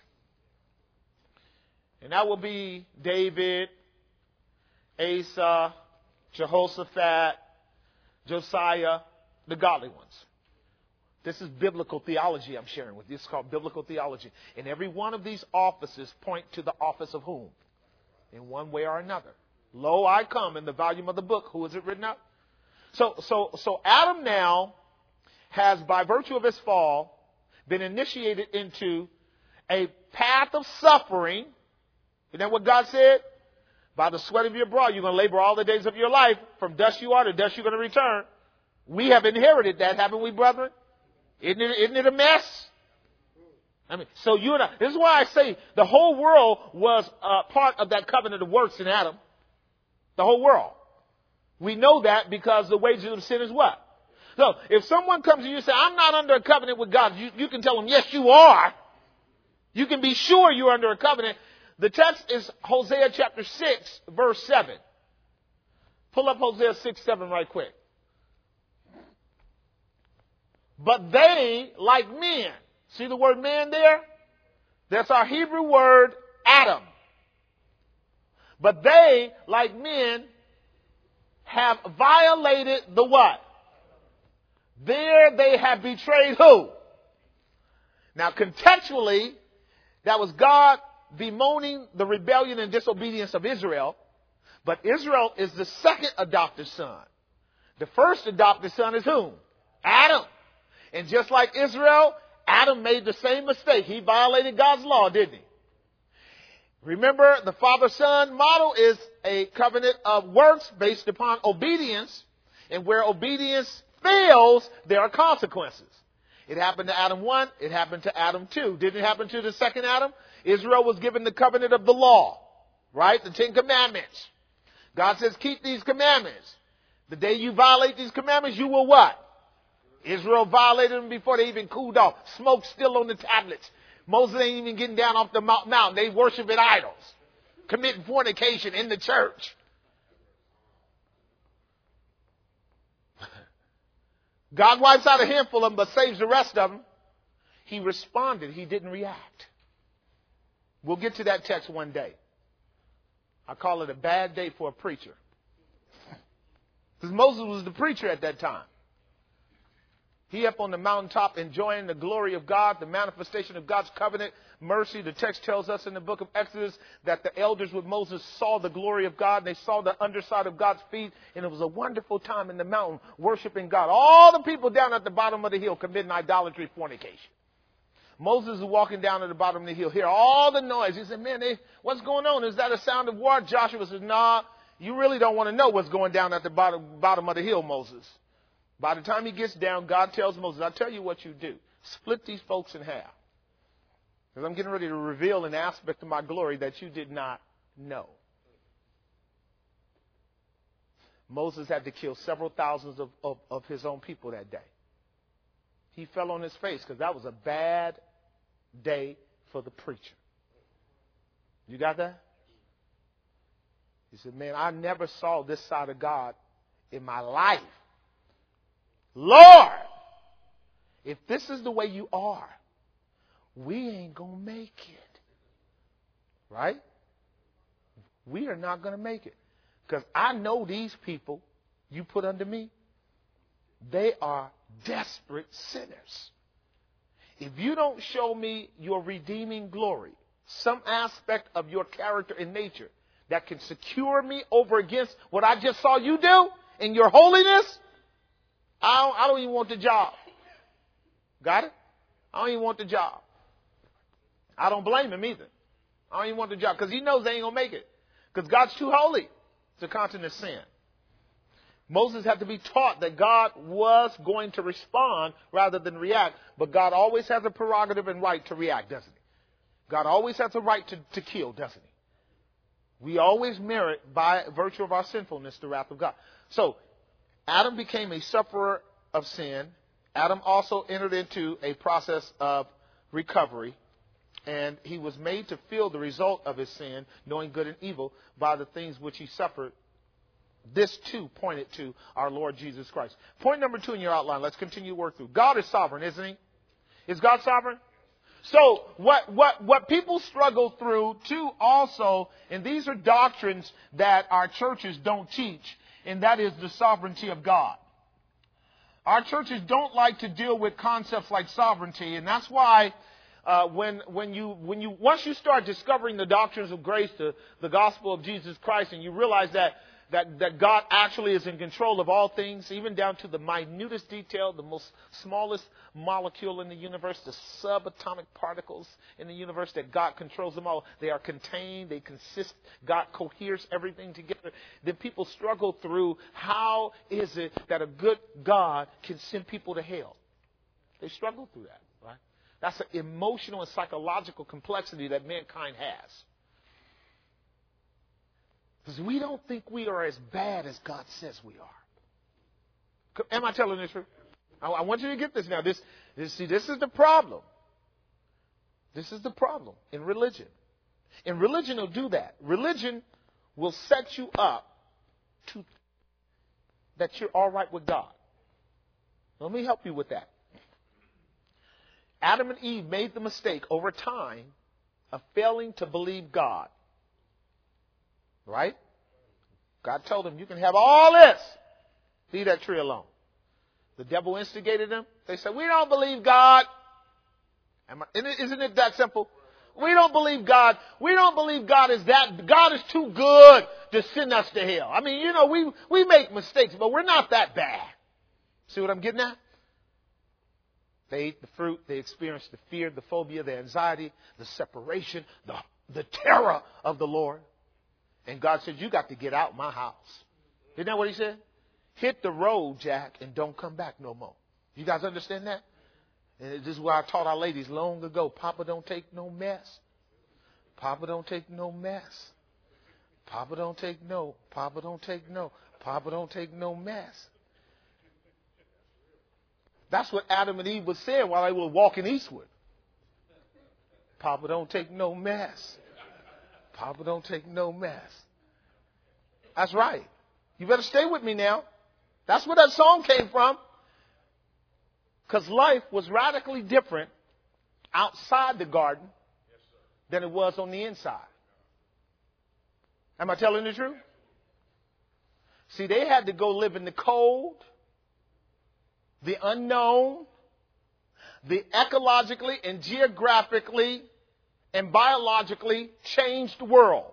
And that will be David, Asa, Jehoshaphat, Josiah, the godly ones. This is biblical theology I'm sharing with you. It's called biblical theology. And every one of these offices point to the office of whom? In one way or another. Lo, I come in the volume of the book. Who is it written up? So, so, so Adam now has, by virtue of his fall, been initiated into a path of suffering. Isn't that what God said? By the sweat of your brow, you're going to labor all the days of your life. From dust you are, to dust you're going to return. We have inherited that, haven't we, brethren? Isn't it, isn't it a mess? I mean, so you and I, this is why I say the whole world was uh, part of that covenant of works in Adam. The whole world. We know that because the wages of sin is what? So if someone comes to you and says, I'm not under a covenant with God, you, you can tell them, yes, you are. You can be sure you're under a covenant. The text is Hosea chapter six, verse seven. Pull up Hosea six, seven right quick. But they, like men, see the word man there? That's our Hebrew word, Adam. But they, like men, have violated the what? There they have betrayed who? Now contextually, that was God bemoaning the rebellion and disobedience of Israel. But Israel is the second adopted son. The first adopted son is whom? Adam. And just like Israel, Adam made the same mistake. He violated God's law, didn't he? Remember, the father-son model is a covenant of works based upon obedience. And where obedience fails, there are consequences. It happened to Adam one. It happened to Adam two. Didn't it happen to the second Adam? Israel was given the covenant of the law, right? The Ten Commandments. God says, keep these commandments. The day you violate these commandments, you will what? Israel violated them before they even cooled off. Smoke still on the tablets. Moses ain't even getting down off the mountain. They worshiping idols. Committing fornication in the church. God wipes out a handful of them, but saves the rest of them. He responded. He didn't react. We'll get to that text one day. I call it a bad day for a preacher. Because Moses was the preacher at that time. He up on the mountaintop enjoying the glory of God, the manifestation of God's covenant mercy. The text tells us in the book of Exodus that the elders with Moses saw the glory of God. And they saw the underside of God's feet. And it was a wonderful time in the mountain worshiping God. All the people down at the bottom of the hill committing idolatry, fornication. Moses is walking down at the bottom of the hill, hear all the noise. He said, man, they, what's going on? Is that a sound of war? Joshua says, nah, you really don't want to know what's going down at the bottom, bottom of the hill, Moses. By the time he gets down, God tells Moses, I'll tell you what you do. Split these folks in half. Because I'm getting ready to reveal an aspect of my glory that you did not know. Moses had to kill several thousands of, of, of his own people that day. He fell on his face because that was a bad day for the preacher. You got that? He said, man, I never saw this side of God in my life. Lord, if this is the way you are, we ain't going to make it. Right? We are not going to make it. Because I know these people you put under me, they are desperate sinners. If you don't show me your redeeming glory, some aspect of your character and nature that can secure me over against what I just saw you do in your holiness, I don't, I don't even want the job. Got it? I don't even want the job. I don't blame him either. I don't even want the job because he knows they ain't going to make it. Because God's too holy to countenance sin. Moses had to be taught that God was going to respond rather than react. But God always has a prerogative and right to react, doesn't he? God always has a right to, to kill, doesn't he? We always merit, by virtue of our sinfulness, the wrath of God. So, Adam became a sufferer of sin. Adam also entered into a process of recovery. And he was made to feel the result of his sin, knowing good and evil, by the things which he suffered. This, too, pointed to our Lord Jesus Christ. Point number two in your outline. Let's continue to work through. God is sovereign, isn't he? Is God sovereign? So what, what, what people struggle through, too, also, and these are doctrines that our churches don't teach, and that is the sovereignty of God. Our churches don't like to deal with concepts like sovereignty, and that's why Uh, when when you when you once you start discovering the doctrines of grace, the, the gospel of Jesus Christ, and you realize that that that God actually is in control of all things, even down to the minutest detail, the most smallest molecule in the universe, the subatomic particles in the universe, that God controls them all. They are contained, they consist, God coheres everything together. Then people struggle through, how is it that a good God can send people to hell? They struggle through that, right? That's an emotional and psychological complexity that mankind has. Because we don't think we are as bad as God says we are. Am I telling the truth? I, I want you to get this now. This, this, see, this is the problem. This is the problem in religion. And religion will do that. Religion will set you up to that you're all right with God. Let me help you with that. Adam and Eve made the mistake over time of failing to believe God. Right? God told them, you can have all this. Leave that tree alone. The devil instigated them. They said, we don't believe God. Am I, isn't it that simple? We don't believe God. We don't believe God is that. God is too good to send us to hell. I mean, you know, we, we make mistakes, but we're not that bad. See what I'm getting at? They ate the fruit. They experienced the fear, the phobia, the anxiety, the separation, the, the terror of the Lord. And God said, you got to get out my house. Isn't that what he said? Hit the road, Jack, and don't come back no more. You guys understand that? And this is where I taught our ladies long ago. Papa don't take no mess. Papa don't take no mess. Papa don't take no. Papa don't take no. Papa don't take no mess. That's what Adam and Eve was saying while they were walking eastward. Papa don't take no mess. Papa don't take no mess. That's right. You better stay with me now. That's where that song came from. Because life was radically different outside the garden than it was on the inside. Am I telling the truth? See, they had to go live in the cold, the unknown, the ecologically and geographically and biologically changed world.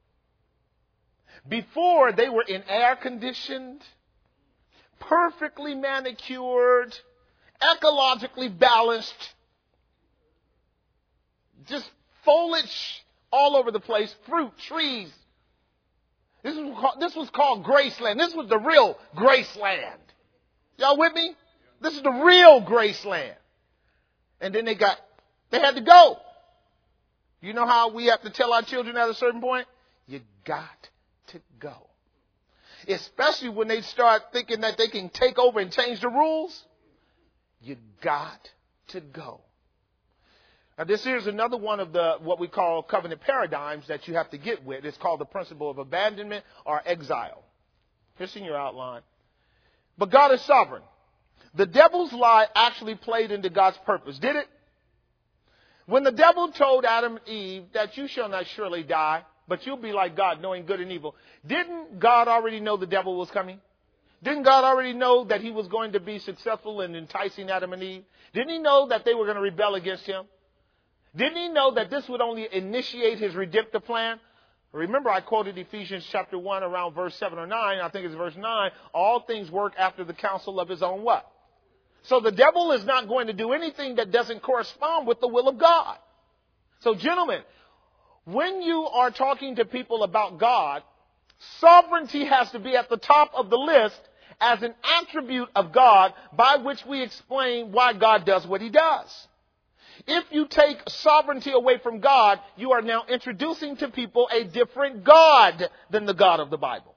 Before, they were in air-conditioned, perfectly manicured, ecologically balanced, just foliage all over the place, fruit, trees. This was called, this was called Graceland. This was the real Graceland. Y'all with me? This is the real Graceland. And then they got, they had to go. You know how we have to tell our children at a certain point? You got to go. Especially when they start thinking that they can take over and change the rules. You got to go. Now, this here's another one of the what we call covenant paradigms that you have to get with. It's called the principle of abandonment or exile. Here's in your outline. But God is sovereign. The devil's lie actually played into God's purpose, did it? When the devil told Adam and Eve that you shall not surely die, but you'll be like God, knowing good and evil, didn't God already know the devil was coming? Didn't God already know that he was going to be successful in enticing Adam and Eve? Didn't he know that they were going to rebel against him? Didn't he know that this would only initiate his redemptive plan? Remember, I quoted Ephesians chapter one around verse seven or nine. I think it's verse nine. All things work after the counsel of his own what? So the devil is not going to do anything that doesn't correspond with the will of God. So, gentlemen, when you are talking to people about God, sovereignty has to be at the top of the list as an attribute of God by which we explain why God does what he does. If you take sovereignty away from God, you are now introducing to people a different God than the God of the Bible.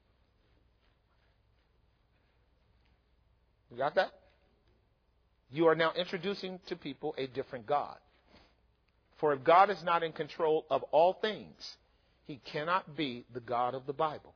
You got that? You are now introducing to people a different God. For if God is not in control of all things, he cannot be the God of the Bible.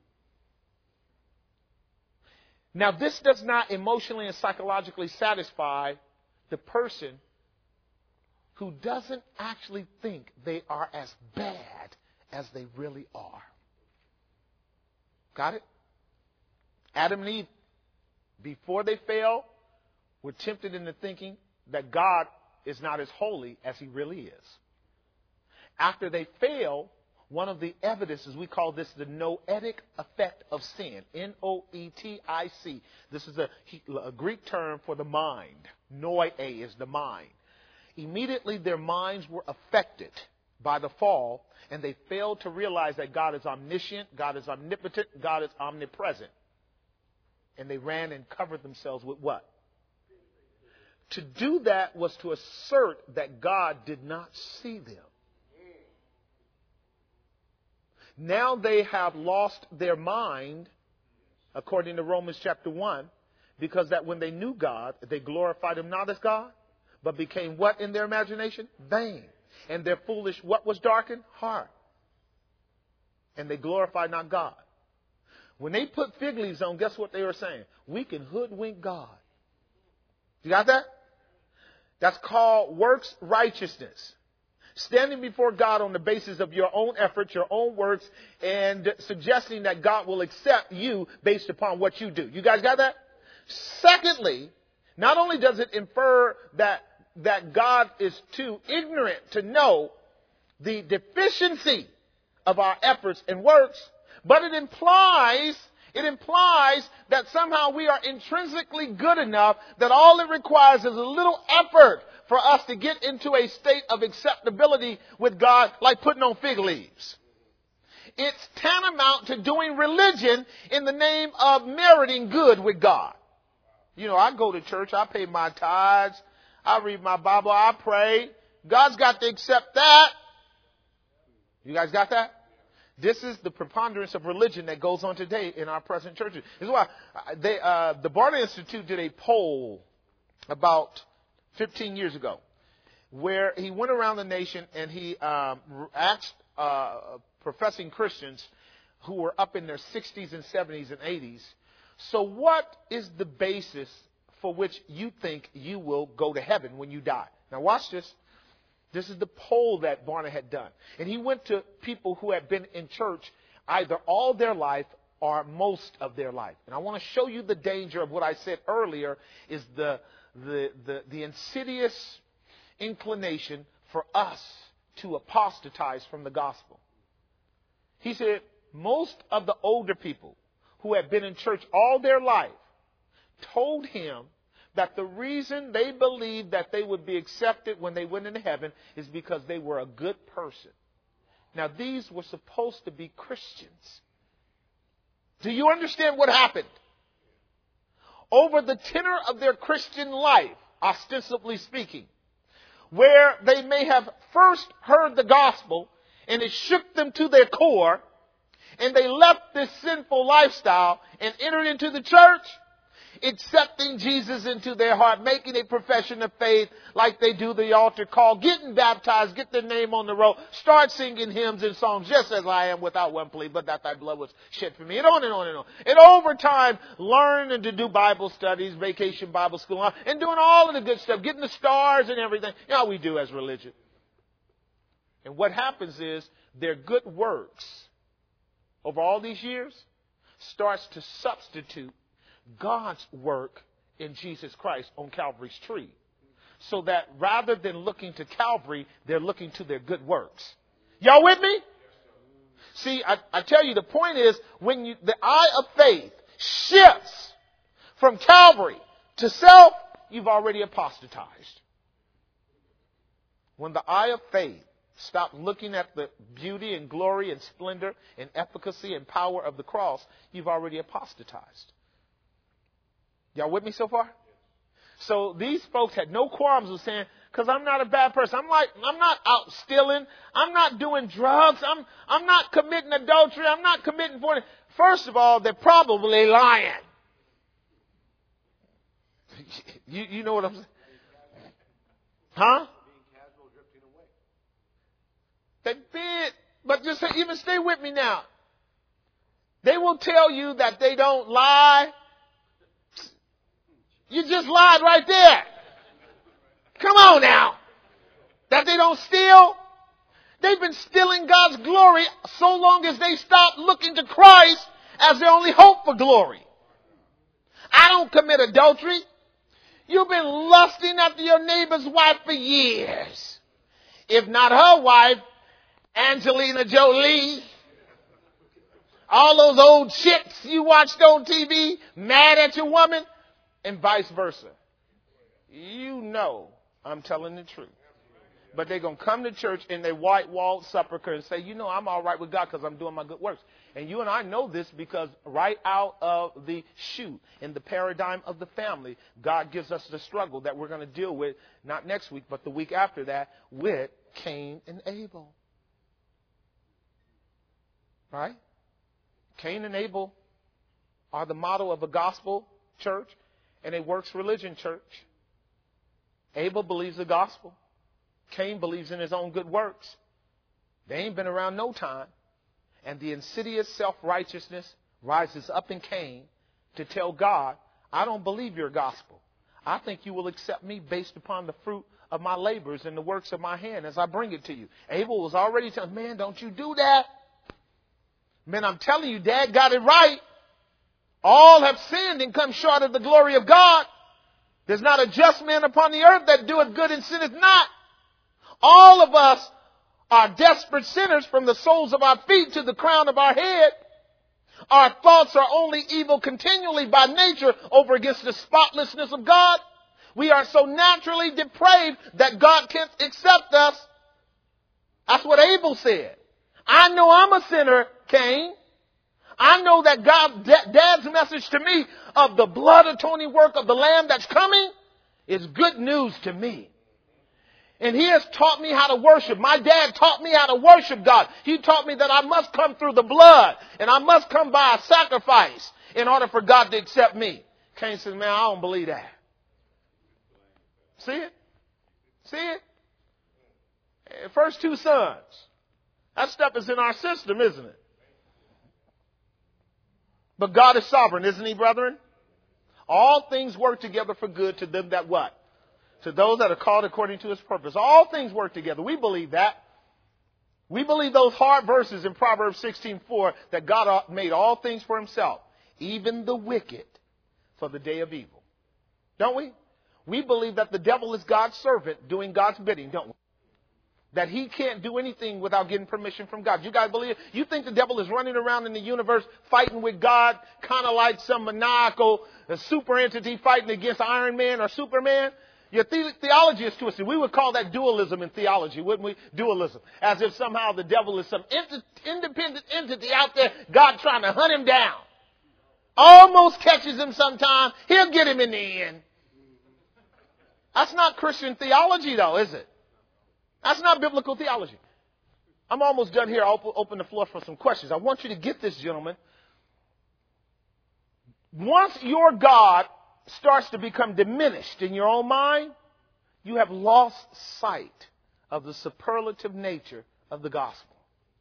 Now, this does not emotionally and psychologically satisfy the person who doesn't actually think they are as bad as they really are. Got it? Adam and Eve, before they fell, were tempted into thinking that God is not as holy as he really is. After they fail, one of the evidences, we call this the noetic effect of sin. N O E T I C. This is a, a Greek term for the mind. Noe is the mind. Immediately their minds were affected by the fall, and they failed to realize that God is omniscient, God is omnipotent, God is omnipresent. And they ran and covered themselves with what? To do that was to assert that God did not see them. Now they have lost their mind, according to Romans chapter one, because that when they knew God, they glorified him not as God, but became what in their imagination? Vain. And their foolish, what was darkened? Heart. And they glorified not God. When they put fig leaves on, guess what they were saying? We can hoodwink God. You got that? That's called works righteousness. Standing before God on the basis of your own efforts, your own works, and suggesting that God will accept you based upon what you do. You guys got that? Secondly, not only does it infer that, that God is too ignorant to know the deficiency of our efforts and works, but it implies, it implies that somehow we are intrinsically good enough that all it requires is a little effort for us to get into a state of acceptability with God, like putting on fig leaves. It's tantamount to doing religion in the name of meriting good with God. You know, I go to church, I pay my tithes, I read my Bible, I pray. God's got to accept that. You guys got that? This is the preponderance of religion that goes on today in our present churches. This is why they, uh, the Barna Institute did a poll about fifteen years ago, where he went around the nation and he um, asked uh, professing Christians who were up in their sixties and seventies and eighties, so what is the basis for which you think you will go to heaven when you die? Now watch this. This is the poll that Barna had done. And he went to people who had been in church either all their life or most of their life. And I want to show you the danger of what I said earlier is the, the, the, the insidious inclination for us to apostatize from the gospel. He said most of the older people who had been in church all their life told him that the reason they believed that they would be accepted when they went into heaven is because they were a good person. Now, these were supposed to be Christians. Do you understand what happened? Over the tenor of their Christian life, ostensibly speaking, where they may have first heard the gospel and it shook them to their core, and they left this sinful lifestyle and entered into the church, accepting Jesus into their heart, making a profession of faith like they do the altar call, getting baptized, get their name on the roll, start singing hymns and songs, just as I am without one plea, but that thy blood was shed for me, and on and on and on. And over time, learning to do Bible studies, vacation Bible school, and doing all of the good stuff, getting the stars and everything. You know how we do as religion. And what happens is their good works over all these years starts to substitute God's work in Jesus Christ on Calvary's tree. So that rather than looking to Calvary, they're looking to their good works. Y'all with me? See, I, I tell you, the point is when you, the eye of faith shifts from Calvary to self, you've already apostatized. When the eye of faith stops looking at the beauty and glory and splendor and efficacy and power of the cross, you've already apostatized. Y'all with me so far? So these folks had no qualms with saying, because I'm not a bad person. I'm like, I'm not out stealing. I'm not doing drugs. I'm, I'm not committing adultery. I'm not committing fornication. First of all, they're probably lying. you, you know what I'm saying? Huh? They've been, but just even stay with me now. They will tell you that they don't lie. You just lied right there. Come on now. That they don't steal. They've been stealing God's glory so long as they stop looking to Christ as their only hope for glory. I don't commit adultery. You've been lusting after your neighbor's wife for years. If not her wife, Angelina Jolie. All those old chicks you watched on T V, mad at your woman. And vice versa. You know I'm telling the truth. But they're going to come to church in their white-walled sepulcher and say, you know, I'm all right with God because I'm doing my good works. And you and I know this because right out of the chute, in the paradigm of the family, God gives us the struggle that we're going to deal with, not next week, but the week after that, with Cain and Abel. Right? Cain and Abel are the model of a gospel church and a works religion church. Abel believes the gospel. Cain believes in his own good works. They ain't been around no time. And the insidious self-righteousness rises up in Cain to tell God, I don't believe your gospel. I think you will accept me based upon the fruit of my labors and the works of my hand as I bring it to you. Abel was already telling, man, don't you do that. Man, I'm telling you, Dad got it right. All have sinned and come short of the glory of God. There's not a just man upon the earth that doeth good and sinneth not. All of us are desperate sinners from the soles of our feet to the crown of our head. Our thoughts are only evil continually by nature over against the spotlessness of God. We are so naturally depraved that God can't accept us. That's what Abel said. I know I'm a sinner, Cain. I know that God, Dad's message to me of the blood atoning work of the Lamb that's coming is good news to me. And he has taught me how to worship. My dad taught me how to worship God. He taught me that I must come through the blood and I must come by a sacrifice in order for God to accept me. Cain says, man, I don't believe that. See it? See it? First two sons. That stuff is in our system, isn't it? But God is sovereign, isn't he, brethren? All things work together for good to them that what? To those that are called according to his purpose. All things work together. We believe that. We believe those hard verses in Proverbs sixteen four that God made all things for himself, even the wicked for the day of evil. Don't we? We believe that the devil is God's servant doing God's bidding, don't we? That he can't do anything without getting permission from God. You guys believe it? You think the devil is running around in the universe fighting with God, kind of like some maniacal uh, super entity fighting against Iron Man or Superman? Your the- theology is twisted. We would call that dualism in theology, wouldn't we? Dualism. As if somehow the devil is some ent- independent entity out there, God trying to hunt him down. Almost catches him sometime. He'll get him in the end. That's not Christian theology, though, is it? That's not biblical theology. I'm almost done here. I'll open the floor for some questions. I want you to get this, gentlemen. Once your God starts to become diminished in your own mind, you have lost sight of the superlative nature of the gospel.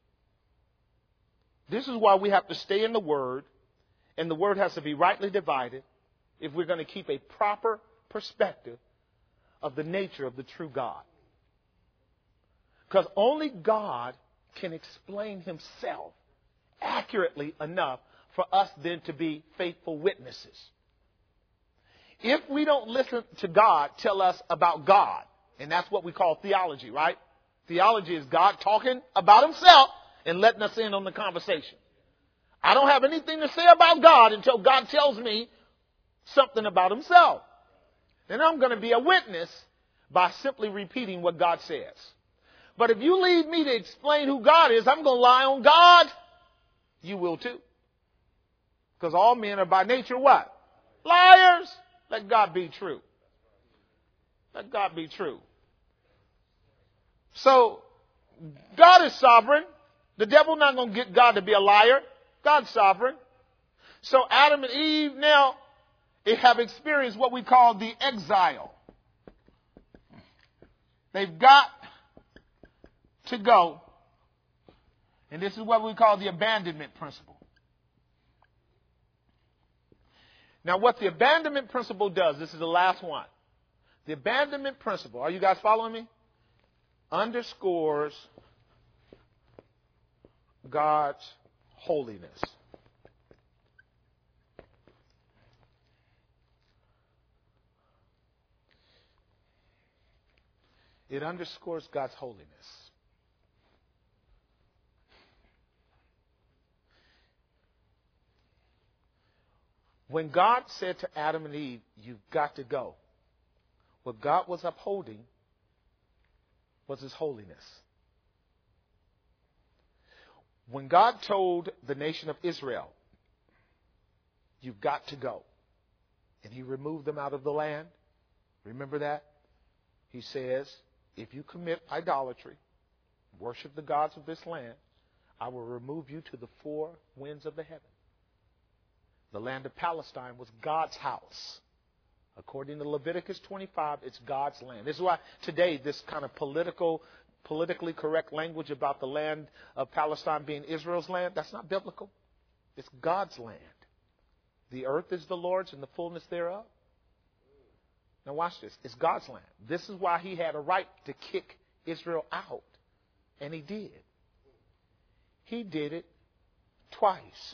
This is why we have to stay in the Word, and the Word has to be rightly divided if we're going to keep a proper perspective of the nature of the true God. Because only God can explain himself accurately enough for us then to be faithful witnesses. If we don't listen to God tell us about God, and that's what we call theology, right? Theology is God talking about himself and letting us in on the conversation. I don't have anything to say about God until God tells me something about himself. Then I'm going to be a witness by simply repeating what God says. But if you leave me to explain who God is, I'm going to lie on God. You will too. Because all men are by nature what? Liars. Let God be true. Let God be true. So, God is sovereign. The devil not going to get God to be a liar. God's sovereign. So Adam and Eve now they have experienced what we call the exile. They've got to go. And this is what we call the abandonment principle. Now, what the abandonment principle does, this is the last one. The abandonment principle, are you guys following me? Underscores God's holiness. It underscores God's holiness. When God said to Adam and Eve, you've got to go, what God was upholding was his holiness. When God told the nation of Israel, you've got to go, and he removed them out of the land, remember that? He says, if you commit idolatry, worship the gods of this land, I will remove you to the four winds of the heaven. The land of Palestine was God's house. According to Leviticus twenty-five, it's God's land. This is why today this kind of political, politically correct language about the land of Palestine being Israel's land, that's not biblical. It's God's land. The earth is the Lord's and the fullness thereof. Now watch this. It's God's land. This is why he had a right to kick Israel out. And he did. He did it twice.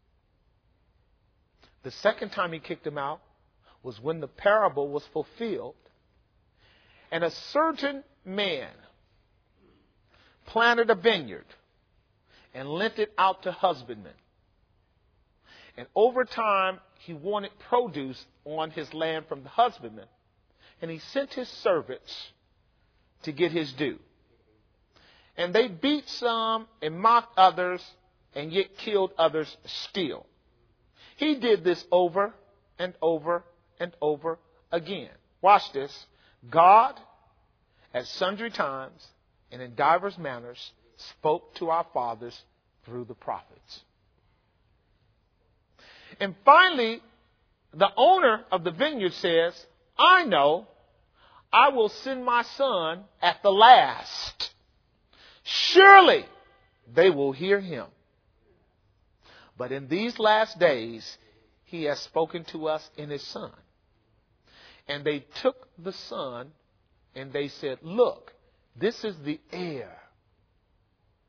The second time he kicked them out was when the parable was fulfilled. And a certain man planted a vineyard and lent it out to husbandmen. And over time, he wanted produce on his land from the husbandman. And he sent his servants to get his due. And they beat some and mocked others and yet killed others still. He did this over and over and over again. Watch this. God, at sundry times and in divers manners, spoke to our fathers through the prophets. And finally, the owner of the vineyard says, I know, I will send my son at the last. Surely they will hear him. But in these last days, he has spoken to us in his son. And they took the son and they said, look, this is the heir.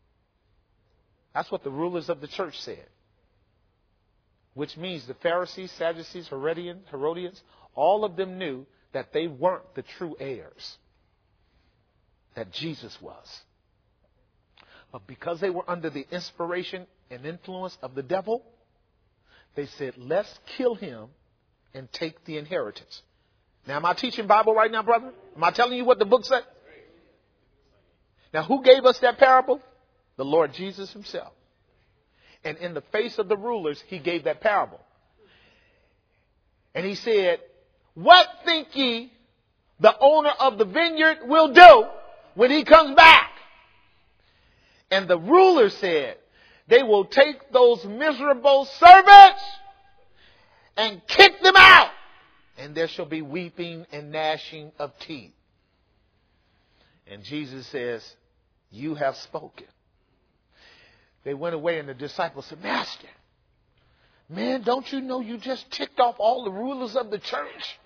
That's what the rulers of the church said. Which means the Pharisees, Sadducees, Herodians, Herodians, all of them knew that they weren't the true heirs. That Jesus was. But because they were under the inspiration and influence of the devil, they said, let's kill him and take the inheritance. Now, am I teaching Bible right now, brother? Am I telling you what the book said? Now, who gave us that parable? The Lord Jesus himself. And in the face of the rulers, he gave that parable. And he said, what think ye the owner of the vineyard will do when he comes back? And the ruler said, they will take those miserable servants and kick them out. And there shall be weeping and gnashing of teeth. And Jesus says, you have spoken. They went away and the disciples said, Master, man, don't you know you just ticked off all the rulers of the church?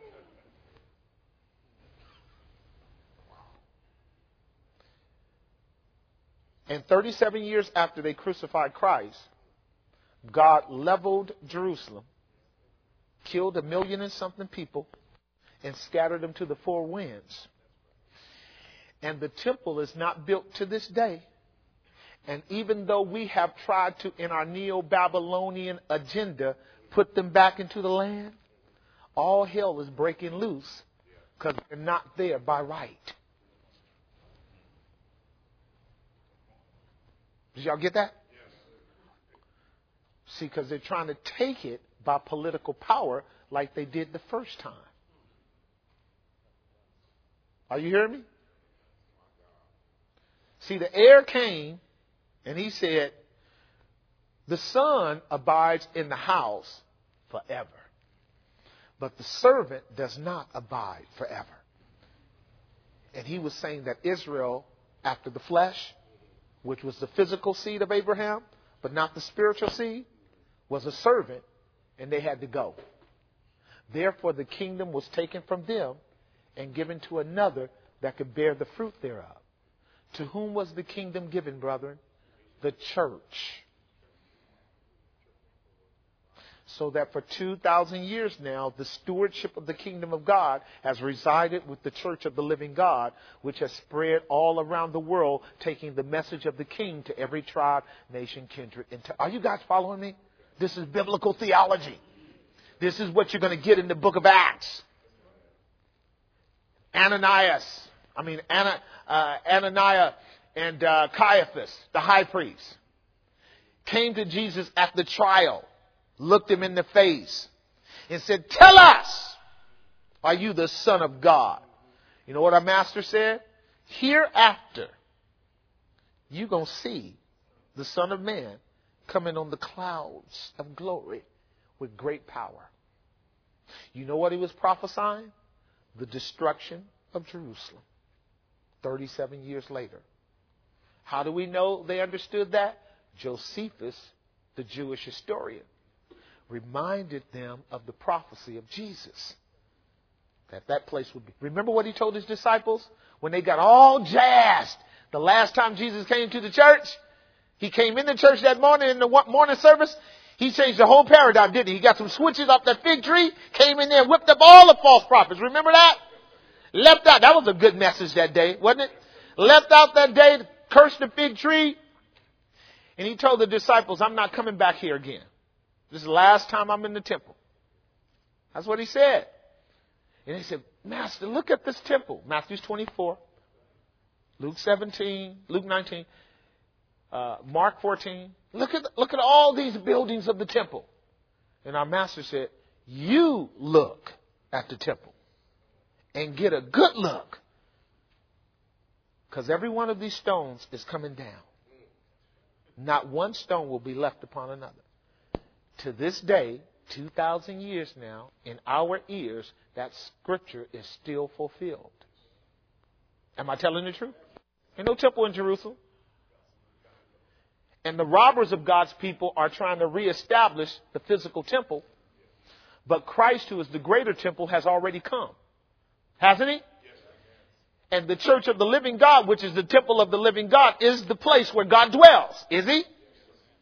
And thirty-seven years after they crucified Christ, God leveled Jerusalem, killed a million and something people, and scattered them to the four winds. And the temple is not built to this day. And even though we have tried to, in our Neo-Babylonian agenda, put them back into the land, all hell is breaking loose because they're not there by right. Did y'all get that? See, because they're trying to take it by political power like they did the first time. Are you hearing me? See, the heir came and he said, the son abides in the house forever, but the servant does not abide forever. And he was saying that Israel, after the flesh, which was the physical seed of Abraham, but not the spiritual seed, was a servant, and they had to go. Therefore, the kingdom was taken from them and given to another that could bear the fruit thereof. To whom was the kingdom given, brethren? The church. So that for two thousand years now, the stewardship of the kingdom of God has resided with the church of the living God, which has spread all around the world, taking the message of the king to every tribe, nation, kindred, and tongue. Are you guys following me? This is biblical theology. This is what you're going to get in the book of Acts. Ananias, I mean, Anna, uh, Ananias and uh, Caiaphas, the high priest, came to Jesus at the trial, looked him in the face, and said, tell us, are you the Son of God? You know what our master said? Hereafter, you're going to see the Son of Man coming on the clouds of glory with great power. You know what he was prophesying? The destruction of Jerusalem. thirty-seven years later. How do we know they understood that? Josephus, the Jewish historian, reminded them of the prophecy of Jesus. That that place would be. Remember what he told his disciples when they got all jazzed the last time Jesus came to the church? He came in the church that morning in the morning service. He changed the whole paradigm, didn't he? He got some switches off that fig tree, came in there and whipped up all the false prophets. Remember that? Left out. That was a good message that day, wasn't it? Left out that day, cursed the fig tree. And he told the disciples, I'm not coming back here again. This is the last time I'm in the temple. That's what he said. And he said, Master, look at this temple. Matthew twenty-four, Luke seventeen, Luke nineteen, uh, Mark fourteen. Look at, look at all these buildings of the temple. And our master said, you look at the temple and get a good look. Because every one of these stones is coming down. Not one stone will be left upon another. To this day, two thousand years now, in our ears, that scripture is still fulfilled. Am I telling the truth? Ain't no temple in Jerusalem. And the robbers of God's people are trying to reestablish the physical temple. But Christ, who is the greater temple, has already come. Hasn't he? And the church of the living God, which is the temple of the living God, is the place where God dwells. Is he?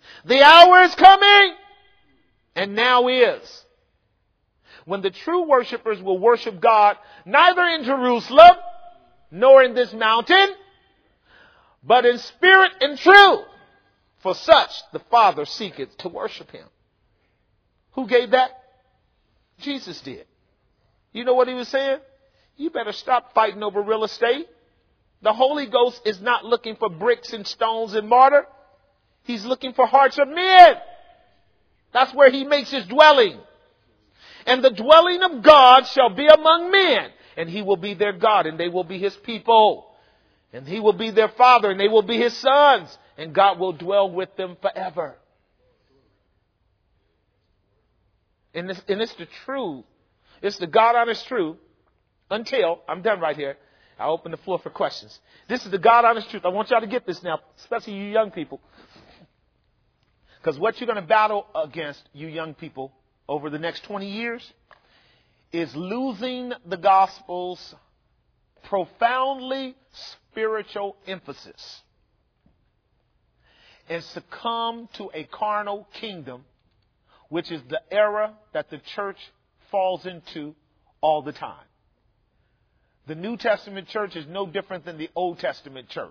The hour is coming, and now is, when the true worshipers will worship God neither in Jerusalem nor in this mountain, but in spirit and truth. For such the Father seeketh to worship him. Who gave that? Jesus did. You know what he was saying? You better stop fighting over real estate. The Holy Ghost is not looking for bricks and stones and mortar. He's looking for hearts of men. That's where he makes his dwelling. And the dwelling of God shall be among men, and he will be their God, and they will be his people. And he will be their father, and they will be his sons, and God will dwell with them forever. And it's, and it's the truth. It's the God-honest truth until, I'm done right here. I'll open the floor for questions. This is the God-honest truth. I want y'all to get this now, especially you young people. Because what you're going to battle against, you young people, over the next twenty years is losing the gospel's profoundly spiritual emphasis and succumb to a carnal kingdom, which is the era that the church falls into all the time. The New Testament church is no different than the Old Testament church.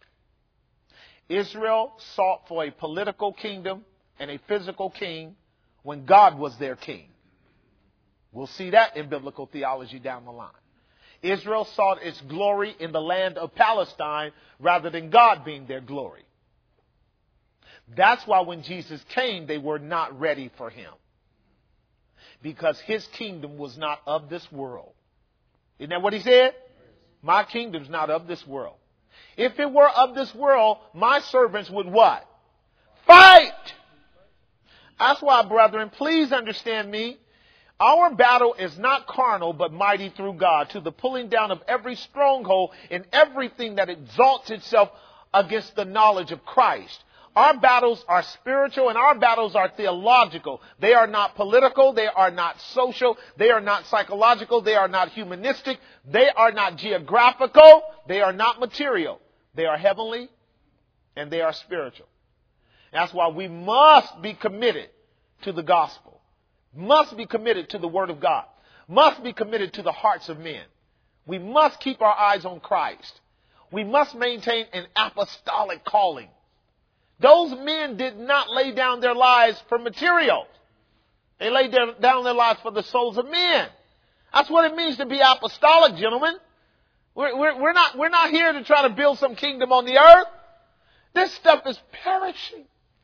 Israel sought for a political kingdom and a physical king when God was their king. We'll see that in biblical theology down the line. Israel sought its glory in the land of Palestine rather than God being their glory. That's why when Jesus came, they were not ready for him. Because his kingdom was not of this world. Isn't that what he said? My kingdom's not of this world. If it were of this world, my servants would what? Fight! That's why, brethren, please understand me. Our battle is not carnal, but mighty through God, to the pulling down of every stronghold and everything that exalts itself against the knowledge of Christ. Our battles are spiritual and our battles are theological. They are not political. They are not social. They are not psychological. They are not humanistic. They are not geographical. They are not material. They are heavenly and they are spiritual. That's why we must be committed to the gospel, must be committed to the word of God, must be committed to the hearts of men. We must keep our eyes on Christ. We must maintain an apostolic calling. Those men did not lay down their lives for material. They laid down their lives for the souls of men. That's what it means to be apostolic, gentlemen. We're, we're, we're not, we're not here to try to build some kingdom on the earth. This stuff is perishing.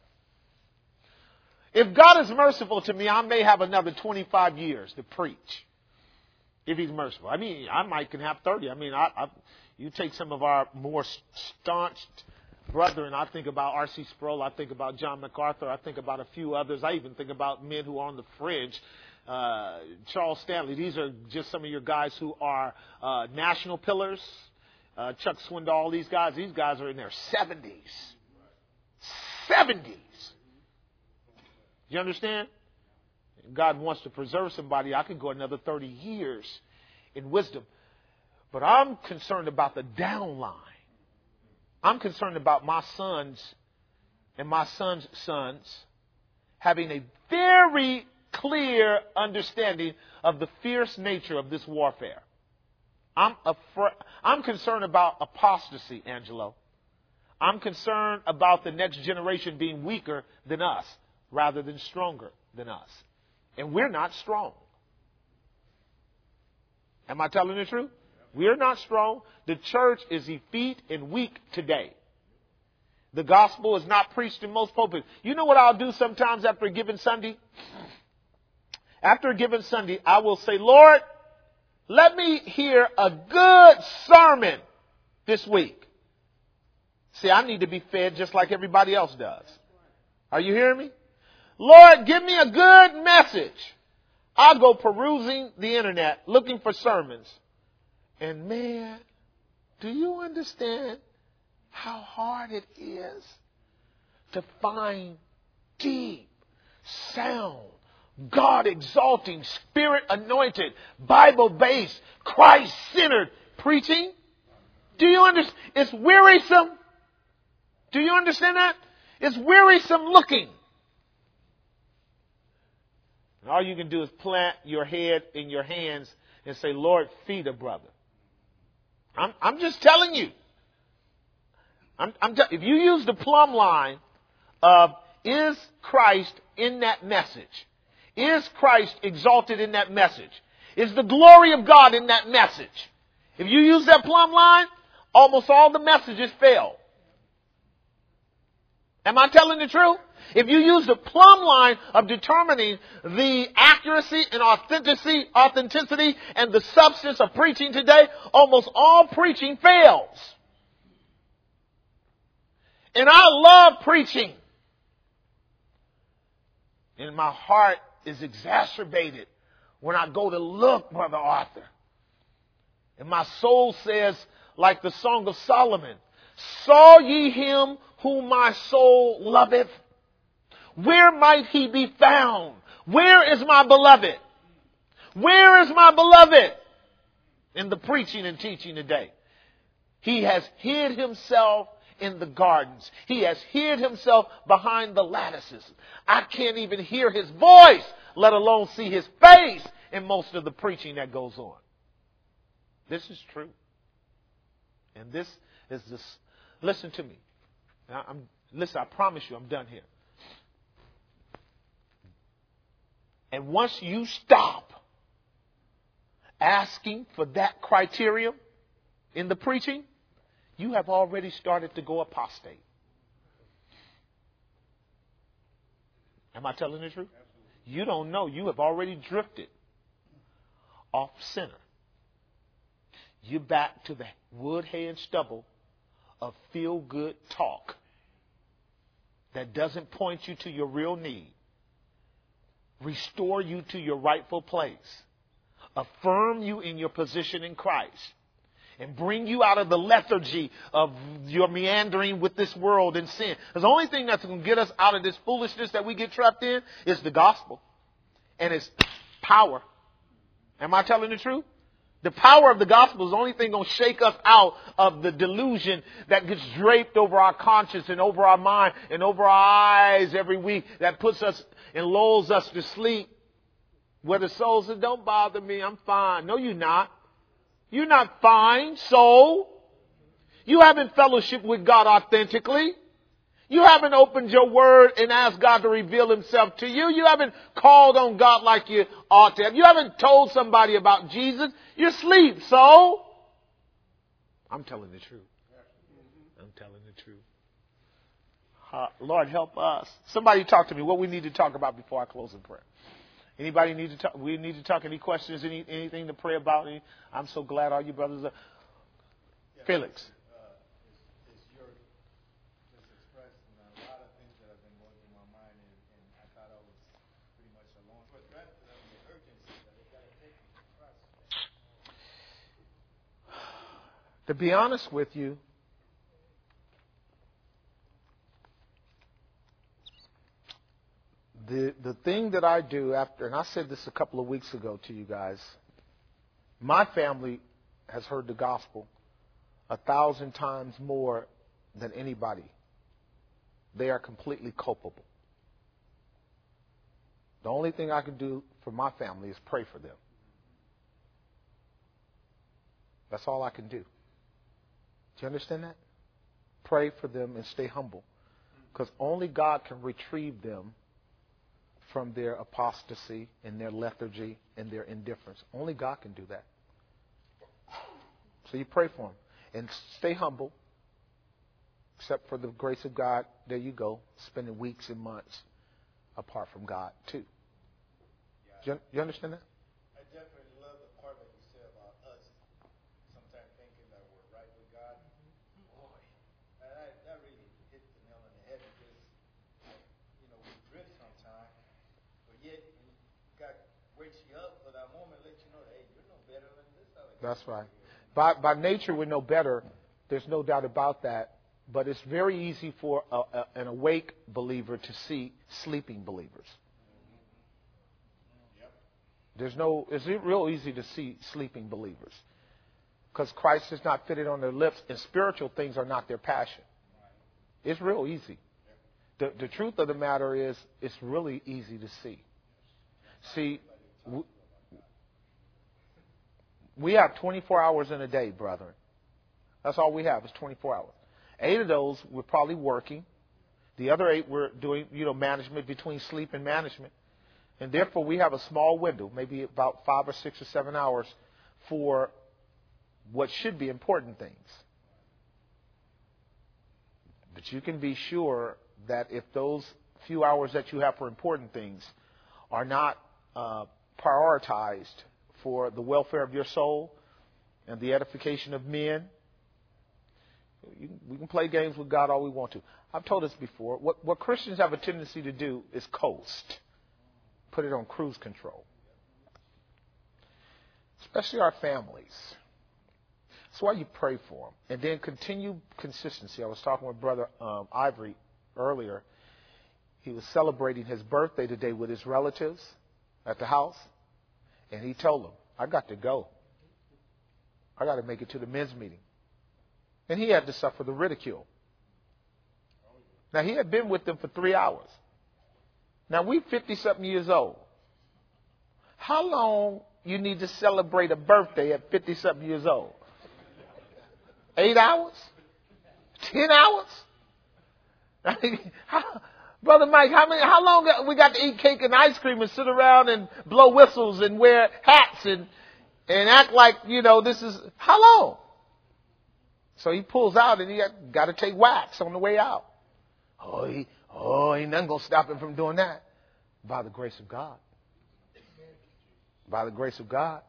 If God is merciful to me, I may have another twenty-five years to preach. If he's merciful. I mean, I might can have thirty. I mean, I, I, you take some of our more staunch brethren. I think about R C Sproul. I think about John MacArthur. I think about a few others. I even think about men who are on the fringe. Uh, Charles Stanley. These are just some of your guys who are uh, national pillars. Uh, Chuck Swindoll. These guys. These guys are in their seventies. Seventies. You understand? God wants to preserve somebody. I can go another thirty years in wisdom. But I'm concerned about the downline. I'm concerned about my sons and my sons' sons having a very clear understanding of the fierce nature of this warfare. I'm afraid, I'm concerned about apostasy, Angelo. I'm concerned about the next generation being weaker than us rather than stronger than us. And we're not strong. Am I telling the truth? We're not strong. The church is effete and weak today. The gospel is not preached in most pulpits. You know what I'll do sometimes after a given Sunday? After a given Sunday, I will say, Lord, let me hear a good sermon this week. See, I need to be fed just like everybody else does. Are you hearing me? Lord, give me a good message. I'll go perusing the internet, looking for sermons. And man, do you understand how hard it is to find deep, sound, God-exalting, Spirit-anointed, Bible-based, Christ-centered preaching? Do you understand? It's wearisome. Do you understand that? It's wearisome looking. And all you can do is plant your head in your hands and say, Lord, feed a brother. I'm, I'm just telling you. I'm, I'm t- if you use the plumb line of, is Christ in that message? Is Christ exalted in that message? Is the glory of God in that message? If you use that plumb line, almost all the messages fail. Am I telling the truth? If you use the plumb line of determining the accuracy and authenticity, authenticity and the substance of preaching today, almost all preaching fails. And I love preaching. And my heart is exacerbated when I go to look, Brother Arthur. And my soul says, like the Song of Solomon, saw ye him whom my soul loveth? Where might he be found? Where is my beloved? Where is my beloved? In the preaching and teaching today. He has hid himself in the gardens. He has hid himself behind the lattices. I can't even hear his voice, let alone see his face in most of the preaching that goes on. This is true. And this is this. Listen to me. Now, I'm, listen, I promise you I'm done here. And once you stop asking for that criterion in the preaching, you have already started to go apostate. Am I telling the truth? You don't know. You have already drifted off center. You're back to the wood, hay, and stubble of feel-good talk that doesn't point you to your real need, restore you to your rightful place, affirm you in your position in Christ, and bring you out of the lethargy of your meandering with this world and sin. Because the only thing that's going to get us out of this foolishness that we get trapped in is the gospel. And it's power. Am I telling the truth? The power of the gospel is the only thing going to shake us out of the delusion that gets draped over our conscience and over our mind and over our eyes every week, that puts us and lulls us to sleep. Where the soul says, don't bother me, I'm fine. No, you're not. You're not fine, soul. You haven't fellowshiped with God authentically. You haven't opened your word and asked God to reveal himself to you. You haven't called on God like you ought to have. You haven't told somebody about Jesus. You're asleep, soul. I'm telling the truth. I'm telling the truth. Uh, Lord, help us. Somebody talk to me. What we need to talk about before I close in prayer. Anybody need to talk? We need to talk. Any questions? Any anything to pray about? Any, I'm so glad all you brothers are. Yeah, Felix. Uh, it's, it's your just expressing a lot of things that have been going through my mind, and, and I thought I was pretty much alone. But granted, of the urgency that it got to take me to Christ. To be honest with you, The the thing that I do after, and I said this a couple of weeks ago to you guys, my family has heard the gospel a thousand times more than anybody. They are completely culpable. The only thing I can do for my family is pray for them. That's all I can do. Do you understand that? Pray for them and stay humble. Because only God can retrieve them from their apostasy and their lethargy and their indifference. Only God can do that. So you pray for them. And stay humble. Except for the grace of God, there you go, spending weeks and months apart from God, too. Yeah. You, you understand that? I definitely love the part that you said about us sometimes thinking that we're right with God. Boy, that, that really hit the nail on the head because, you know, we drift sometimes, but yet God wakes you up for that moment, let you know that, hey, you're no better than this other guy. That's right. By, by nature, we're no better. There's no doubt about that. But it's very easy for a, a, an awake believer to see sleeping believers. There's no, it's real easy to see sleeping believers. Because Christ is not fitted on their lips and spiritual things are not their passion. It's real easy the, the truth of the matter is, it's really easy to see. See, w- we have twenty-four hours in a day, brethren. That's all we have is twenty-four hours. Eight of those we're probably working. The other eight we're doing, you know, management between sleep and management. And therefore we have a small window, maybe about five or six or seven hours for what should be important things. But you can be sure that if those few hours that you have for important things are not uh, prioritized for the welfare of your soul and the edification of men, you, we can play games with God all we want to. I've told this before. What, what Christians have a tendency to do is coast. Put it on cruise control. Especially our families. That's why you pray for them. And then continue consistency. I was talking with Brother um, Ivory earlier. He was celebrating his birthday today with his relatives at the house. And he told them, I got to go. I got to make it to the men's meeting. And he had to suffer the ridicule. Now, he had been with them for three hours. Now, we're fifty-something years old. How long you need to celebrate a birthday at fifty-something years old? Eight hours? Ten hours? I mean, how, Brother Mike, how many? How long we got to eat cake and ice cream and sit around and blow whistles and wear hats and and act like, you know, this is, how long? So he pulls out and he got, got to take wax on the way out. Oh, he, oh, ain't nothing going to stop him from doing that. By the grace of God. By the grace of God.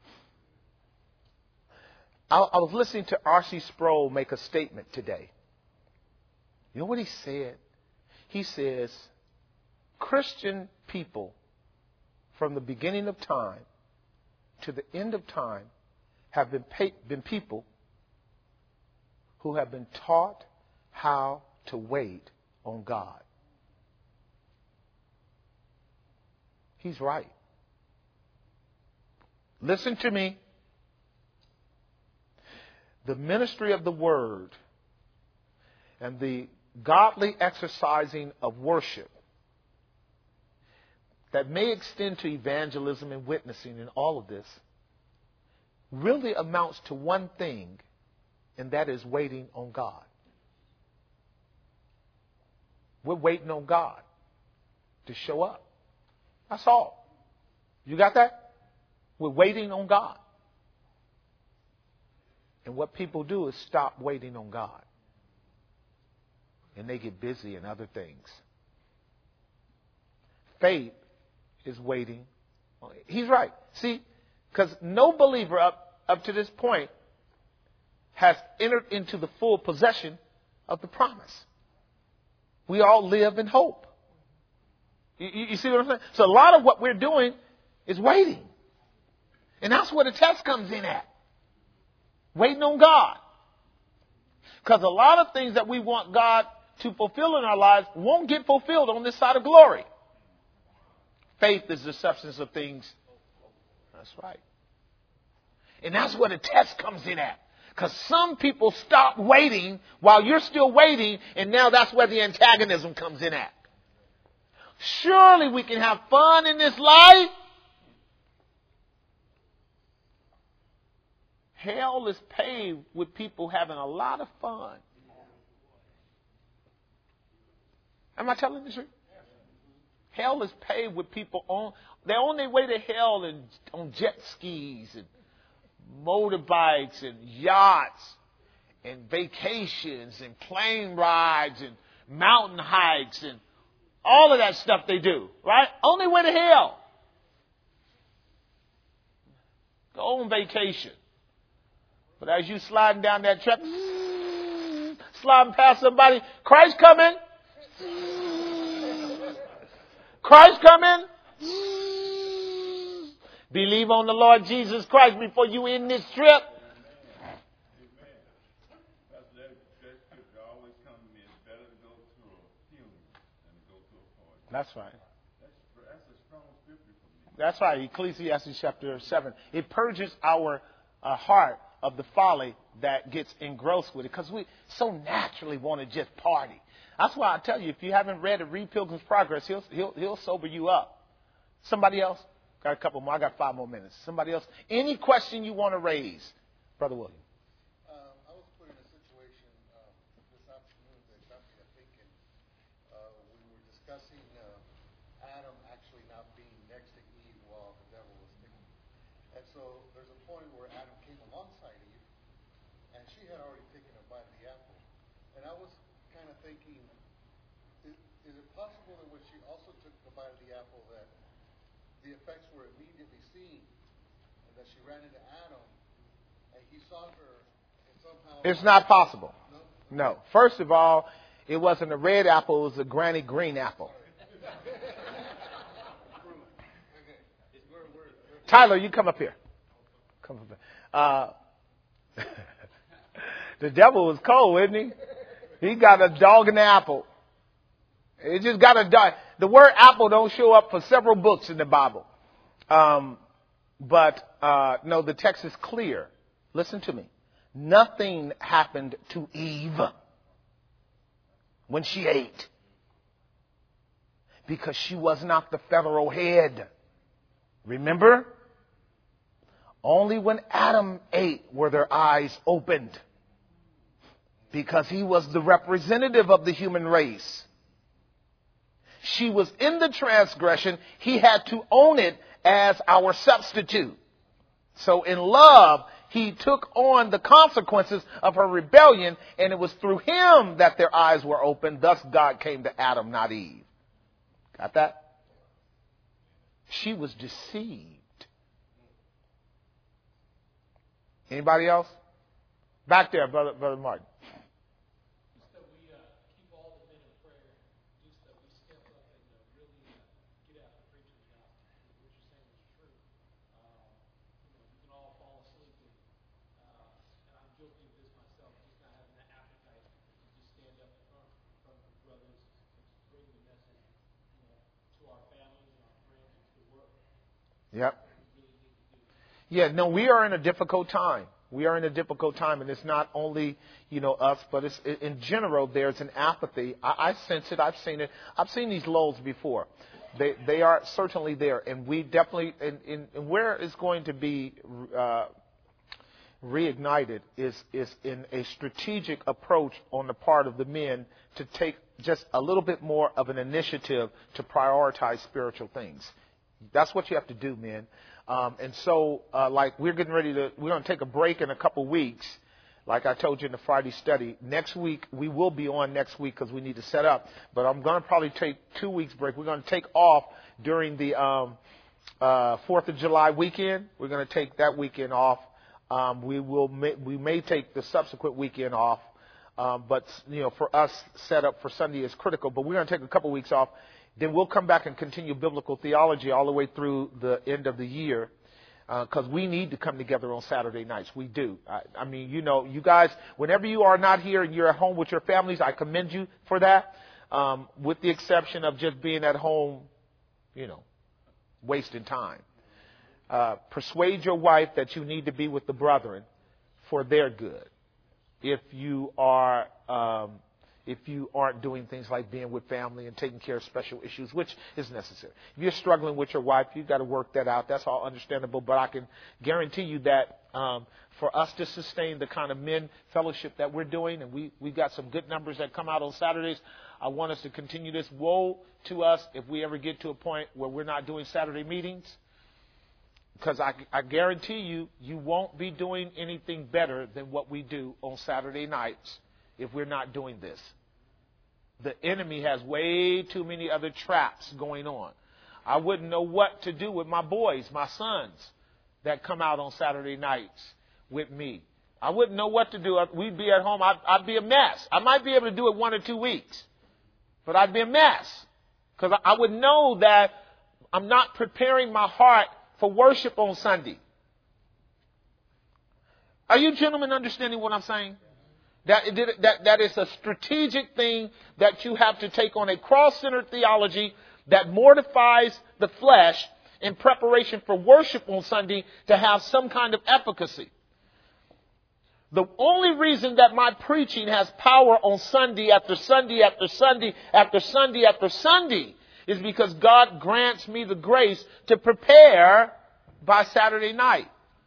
I, I was listening to R C Sproul make a statement today. You know what he said? He says, Christian people from the beginning of time to the end of time have been, pay, been people who have been taught how to wait on God. He's right. Listen to me. The ministry of the word and the godly exercising of worship that may extend to evangelism and witnessing and all of this really amounts to one thing, and that is waiting on God. We're waiting on God to show up. That's all. You got that? We're waiting on God. And what people do is stop waiting on God. And they get busy in other things. Faith is waiting. He's right. See, because no believer up, up to this point has entered into the full possession of the promise. We all live in hope. You, you, you see what I'm saying? So a lot of what we're doing is waiting. And that's where the test comes in at. Waiting on God. Because a lot of things that we want God to fulfill in our lives won't get fulfilled on this side of glory. Faith is the substance of things. That's right. And that's where the test comes in at. Because some people stop waiting while you're still waiting, and now that's where the antagonism comes in at. Surely we can have fun in this life. Hell is paved with people having a lot of fun. Am I telling the truth? Hell is paved with people on, they're on their way to hell and on jet skis and motorbikes and yachts and vacations and plane rides and mountain hikes and all of that stuff they do, right? On their way to hell. Go on vacation. But as you sliding down that track, sliding past somebody, Christ coming. Christ coming. Believe on the Lord Jesus Christ before you end this trip. That's right. That's right. Ecclesiastes chapter seven. It purges our uh, heart of the folly that gets engrossed with it, because we so naturally want to just party. That's why I tell you, if you haven't read it, read Pilgrim's Progress. He'll, he'll, he'll sober you up. Somebody else? Got a couple more. I got five more minutes. Somebody else? Any question you want to raise? Brother William. Um, I was put in a situation uh, this afternoon that got me to thinking. Uh, we were discussing uh, Adam actually not being next to Eve while the devil was thinking. And so there's a point where Adam came alongside Eve, and she had already taken a bite of the apple. And I was kind of thinking, is, is it possible that when she also took the bite of the apple that the effects were immediately seen, and that she ran into Adam, and he saw her, and somehow... It's not possible. No. No. First of all, it wasn't a red apple, it was a Granny Green apple. Tyler, you come up here. Come up here. Uh, the devil was cold, isn't he? He got a dog in the apple. It just got a dog. The word apple don't show up for several books in the Bible. Um, but, uh, no, the text is clear. Listen to me. Nothing happened to Eve when she ate, because she was not the federal head. Remember? Only when Adam ate were their eyes opened, because he was the representative of the human race. She was in the transgression. He had to own it as our substitute. So in love, he took on the consequences of her rebellion, and it was through him that their eyes were opened. Thus God came to Adam, not Eve. Got that? She was deceived. Anybody else? Back there, brother, brother Martin. Yep. Yeah, no, we are in a difficult time. We are in a difficult time, and it's not only, you know, us, but it's in general. There's an apathy. I, I sense it. I've seen it. I've seen these lulls before. They they are certainly there, and we definitely. And, and, and where it's going to be uh, reignited is is in a strategic approach on the part of the men to take just a little bit more of an initiative to prioritize spiritual things. That's what you have to do, men. Um, and so, uh, like, we're getting ready to, we're going to take a break in a couple weeks. Like I told you in the Friday study, next week, we will be on next week because we need to set up. But I'm going to probably take two weeks break. We're going to take off during the um, uh, fourth of July weekend. We're going to take that weekend off. Um, we will, may, we may take the subsequent weekend off. Um, but, you know, for us, set up for Sunday is critical. But we're going to take a couple weeks off. Then we'll come back and continue biblical theology all the way through the end of the year, because uh, we need to come together on Saturday nights. We do. I, I mean, you know, you guys, whenever you are not here and you're at home with your families, I commend you for that, um, with the exception of just being at home, you know, wasting time. Uh, persuade your wife that you need to be with the brethren for their good. If you are... Um, if you aren't doing things like being with family and taking care of special issues, which is necessary. If you're struggling with your wife, you've got to work that out. That's all understandable. But I can guarantee you that um, for us to sustain the kind of men fellowship that we're doing, and we, we've got some good numbers that come out on Saturdays, I want us to continue this. Woe to us if we ever get to a point where we're not doing Saturday meetings, because I, I guarantee you, you won't be doing anything better than what we do on Saturday nights if we're not doing this. The enemy has way too many other traps going on. I wouldn't know what to do with my boys, my sons, that come out on Saturday nights with me. I wouldn't know what to do. We'd be at home. I'd, I'd be a mess. I might be able to do it one or two weeks, but I'd be a mess, because I, I would know that I'm not preparing my heart for worship on Sunday. Are you gentlemen understanding what I'm saying? That, that, that is a strategic thing that you have to take on, a cross-centered theology that mortifies the flesh in preparation for worship on Sunday to have some kind of efficacy. The only reason that my preaching has power on Sunday after Sunday after Sunday after Sunday after Sunday is because God grants me the grace to prepare by Saturday night.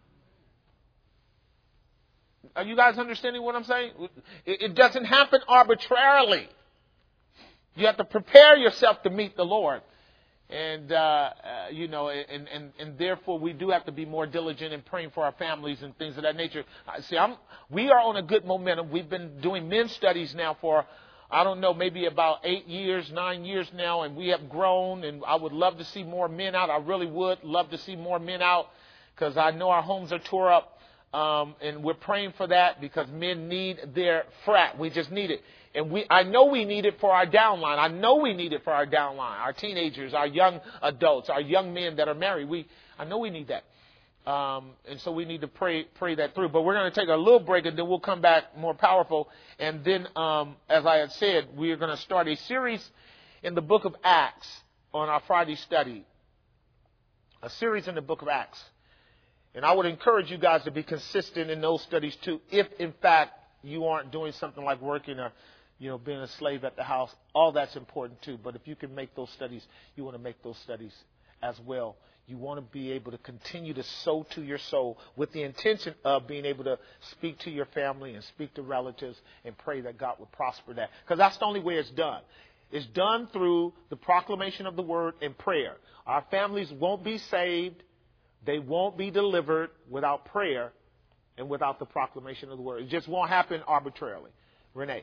Are you guys understanding what I'm saying? It doesn't happen arbitrarily. You have to prepare yourself to meet the Lord. And, uh, uh, you know, and, and, and therefore we do have to be more diligent in praying for our families and things of that nature. See, I'm, we are on a good momentum. We've been doing men's studies now for, I don't know, maybe about eight years, nine years now, and we have grown, and I would love to see more men out. I really would love to see more men out because I know our homes are tore up, um, and we're praying for that because men need their frat. We just need it. And we, I know we need it for our downline. I know we need it for our downline, our teenagers, our young adults, our young men that are married. We, I know we need that. Um, and so we need to pray, pray that through. But we're going to take a little break and then we'll come back more powerful. And then, um, as I had said, we are going to start a series in the book of Acts on our Friday study. A series in the book of Acts. And I would encourage you guys to be consistent in those studies too, if in fact you aren't doing something like working or, you know, being a slave at the house. All that's important too. But if you can make those studies, you want to make those studies as well. You want to be able to continue to sow to your soul with the intention of being able to speak to your family and speak to relatives and pray that God would prosper that. Because that's the only way it's done. It's done through the proclamation of the word and prayer. Our families won't be saved. They won't be delivered without prayer and without the proclamation of the word. It just won't happen arbitrarily. Renee.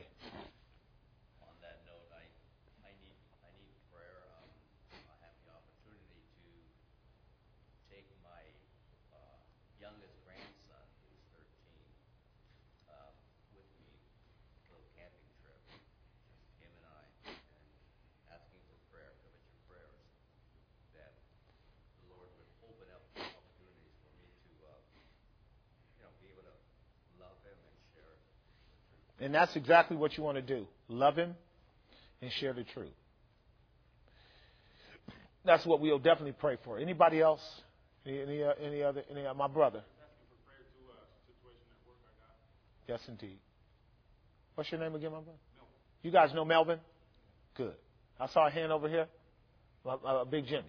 And that's exactly what you want to do. Love him and share the truth. That's what we'll definitely pray for. Anybody else? Any any, uh, any other? Any uh, my brother? Yes, indeed. What's your name again, my brother? Melvin. You guys know Melvin? Good. I saw a hand over here. Uh, uh, Big Jimmy.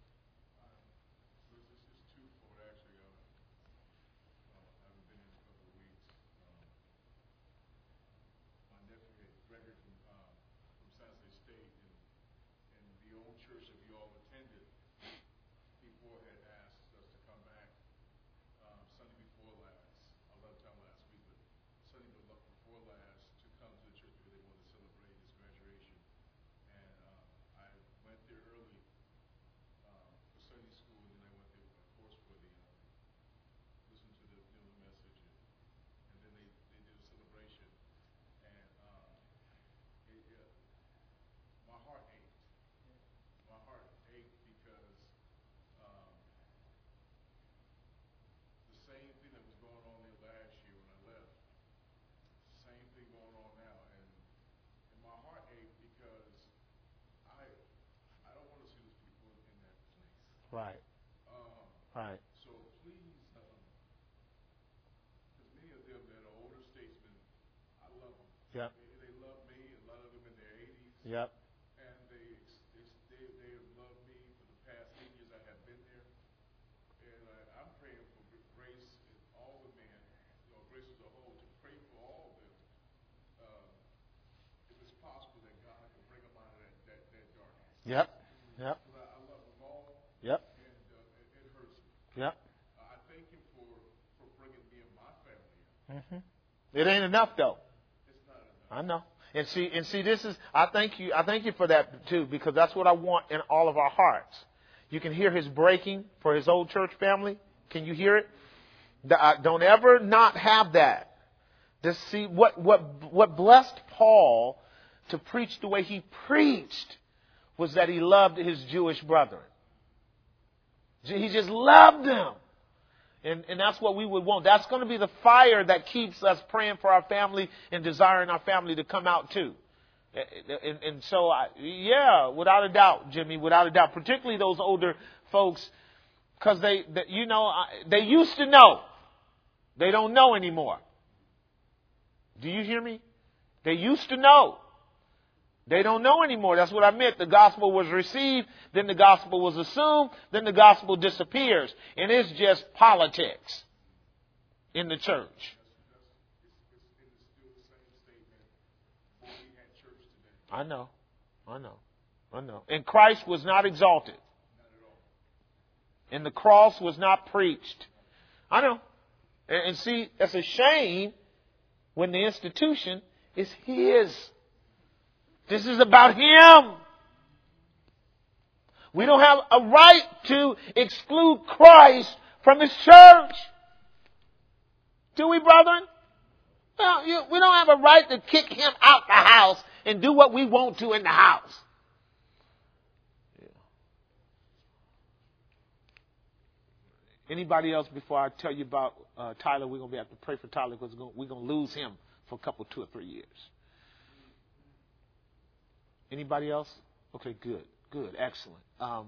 Right. Um, right. So please, because um, many of them that are older statesmen, I love them. Yep. They, they love me. A lot of them in their eighties. Yep. And they, they they they have loved me for the past eight years I have been there. And I, I'm praying for grace in all the men, you know, grace as a whole, to pray for all of them. Um, if it's possible that God can bring them out of that that, that darkness. Yep. Yep. Yep. And uh, it, it hurts me. Yep. Uh, I thank him for, for bringing me and my family in. Mm-hmm. It ain't enough though. It's not enough. I know. And see, and see, this is. I thank you. I thank you for that too, because that's what I want in all of our hearts. You can hear his breaking for his old church family. Can you hear it? Don't ever not have that. To see what what what blessed Paul to preach the way he preached was that he loved his Jewish brethren. He just loved them. And, and that's what we would want. That's going to be the fire that keeps us praying for our family and desiring our family to come out too. And, and so, I, yeah, without a doubt, Jimmy, without a doubt, particularly those older folks, because they, they, you know, they used to know. They don't know anymore. Do you hear me? They used to know. They don't know anymore. That's what I meant. The gospel was received, then the gospel was assumed, then the gospel disappears. And it's just politics in the church. I know. I know. I know. And Christ was not exalted. And the cross was not preached. I know. And, and see, that's a shame when the institution is His. This is about Him. We don't have a right to exclude Christ from His church. Do we, brethren? Well, you, we don't have a right to kick Him out the house and do what we want to in the house. Yeah. Anybody else before I tell you about uh, Tyler? We're going to have to pray for Tyler because we're going to lose him for a couple, two or three years. Anybody else? Okay, good, good, excellent. Um,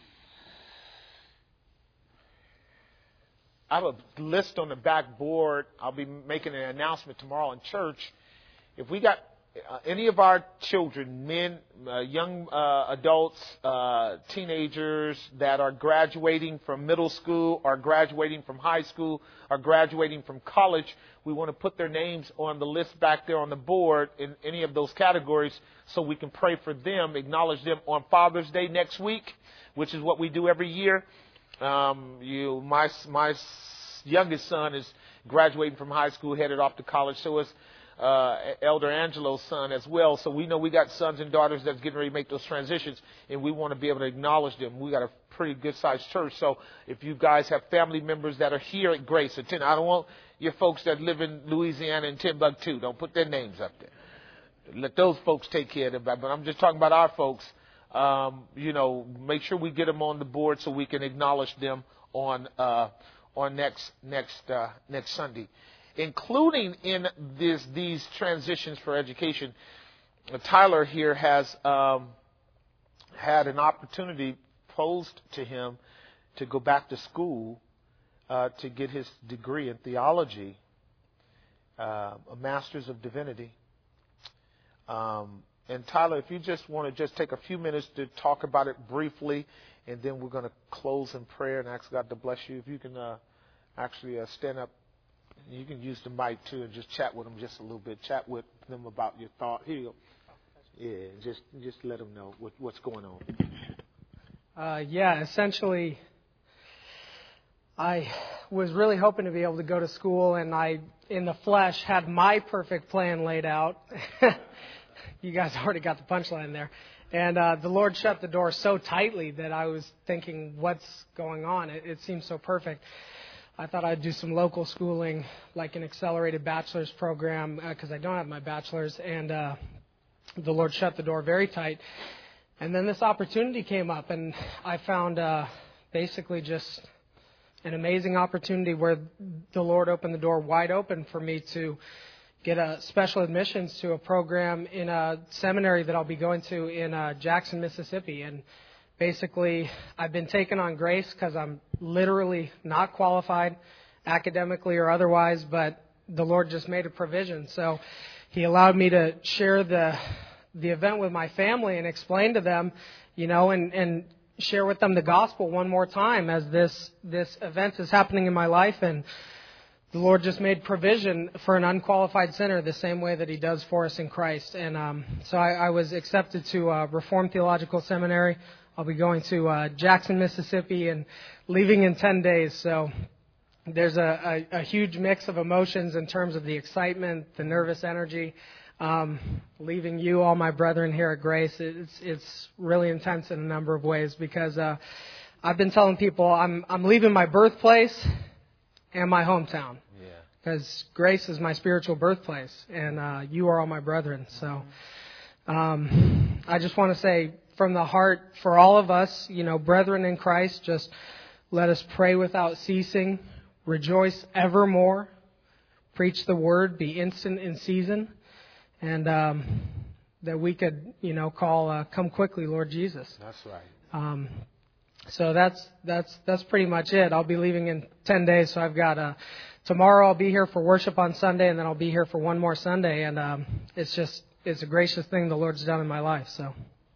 I have a list on the back board. I'll be making an announcement tomorrow in church. If we got uh, any of our children, men, uh, young uh, adults, uh, teenagers that are graduating from middle school or graduating from high school or graduating from college, we want to put their names on the list back there on the board in any of those categories so we can pray for them, acknowledge them on Father's Day next week, which is what we do every year. Um, you, my my youngest son is graduating from high school, headed off to college. So is uh, Elder Angelo's son as well. So we know we got sons and daughters that's getting ready to make those transitions, and we want to be able to acknowledge them. We got a pretty good-sized church. So if you guys have family members that are here at Grace, attend. I don't want your folks that live in Louisiana and Timbuktu. Don't put their names up there. Let those folks take care of them. But I'm just talking about our folks. Um, you know, make sure we get them on the board so we can acknowledge them on uh, on next next uh, next Sunday, including in this these transitions for education. Uh, Tyler here has um, had an opportunity posed to him to go back to school uh, to get his degree in theology, uh, a master's of divinity. Um, And Tyler, if you just want to just take a few minutes to talk about it briefly, and then we're going to close in prayer and ask God to bless you. If you can uh, actually uh, stand up, you can use the mic too and just chat with them just a little bit. Chat with them about your thought. Here you go. Yeah, just just let them know what, what's going on. Uh, yeah, essentially, I was really hoping to be able to go to school, and I, in the flesh, had my perfect plan laid out. You guys already got the punchline there. And uh, the Lord shut the door so tightly that I was thinking, what's going on? It, it seemed so perfect. I thought I'd do some local schooling, like an accelerated bachelor's program, because uh, I don't have my bachelor's. And uh, the Lord shut the door very tight. And then this opportunity came up, and I found uh, basically just an amazing opportunity where the Lord opened the door wide open for me to get a special admissions to a program in a seminary that I'll be going to in uh, Jackson, Mississippi. And basically, I've been taken on Grace because I'm literally not qualified academically or otherwise, but the Lord just made a provision. So He allowed me to share the the event with my family and explain to them, you know, and, and share with them the gospel one more time as this this event is happening in my life. And the Lord just made provision for an unqualified sinner the same way that He does for us in Christ. And um, so I, I was accepted to uh, Reformed Theological Seminary. I'll be going to uh, Jackson, Mississippi, and leaving in ten days. So there's a, a, a huge mix of emotions in terms of the excitement, the nervous energy. Um, leaving you, all my brethren here at Grace, it's it's really intense in a number of ways because uh, I've been telling people I'm I'm leaving my birthplace and my hometown, because Grace is my spiritual birthplace, and uh, you are all my brethren. So um, I just want to say from the heart, for all of us, you know, brethren in Christ, just let us pray without ceasing, rejoice evermore, preach the word, be instant in season, and um, that we could, you know, call, uh, come quickly, Lord Jesus. That's right. Um, So that's that's that's pretty much it. I'll be leaving in ten days, so I've got uh, tomorrow I'll be here for worship on Sunday, and then I'll be here for one more Sunday, and um, it's just it's a gracious thing the Lord's done in my life. So.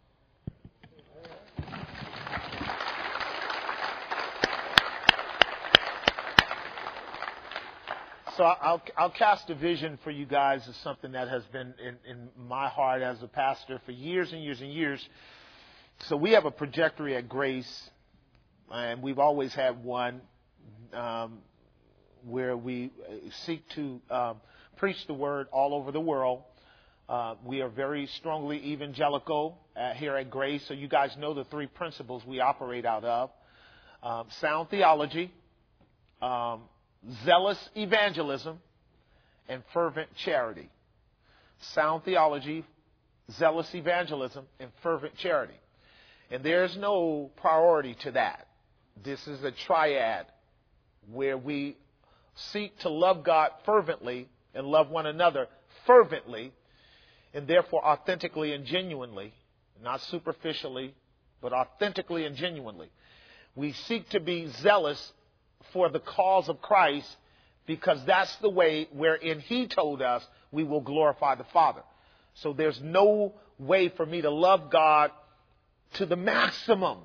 So I'll, I'll cast a vision for you guys as something that has been in, in my heart as a pastor for years and years and years. So we have a trajectory at Grace, and we've always had one um, where we seek to um, preach the word all over the world. Uh, we are very strongly evangelical uh, here at Grace, so you guys know the three principles we operate out of. Um, sound theology, um, zealous evangelism, and fervent charity. Sound theology, zealous evangelism, and fervent charity. And there's no priority to that. This is a triad where we seek to love God fervently and love one another fervently, and therefore authentically and genuinely, not superficially, but authentically and genuinely. We seek to be zealous for the cause of Christ, because that's the way wherein He told us we will glorify the Father. So there's no way for me to love God to the maximum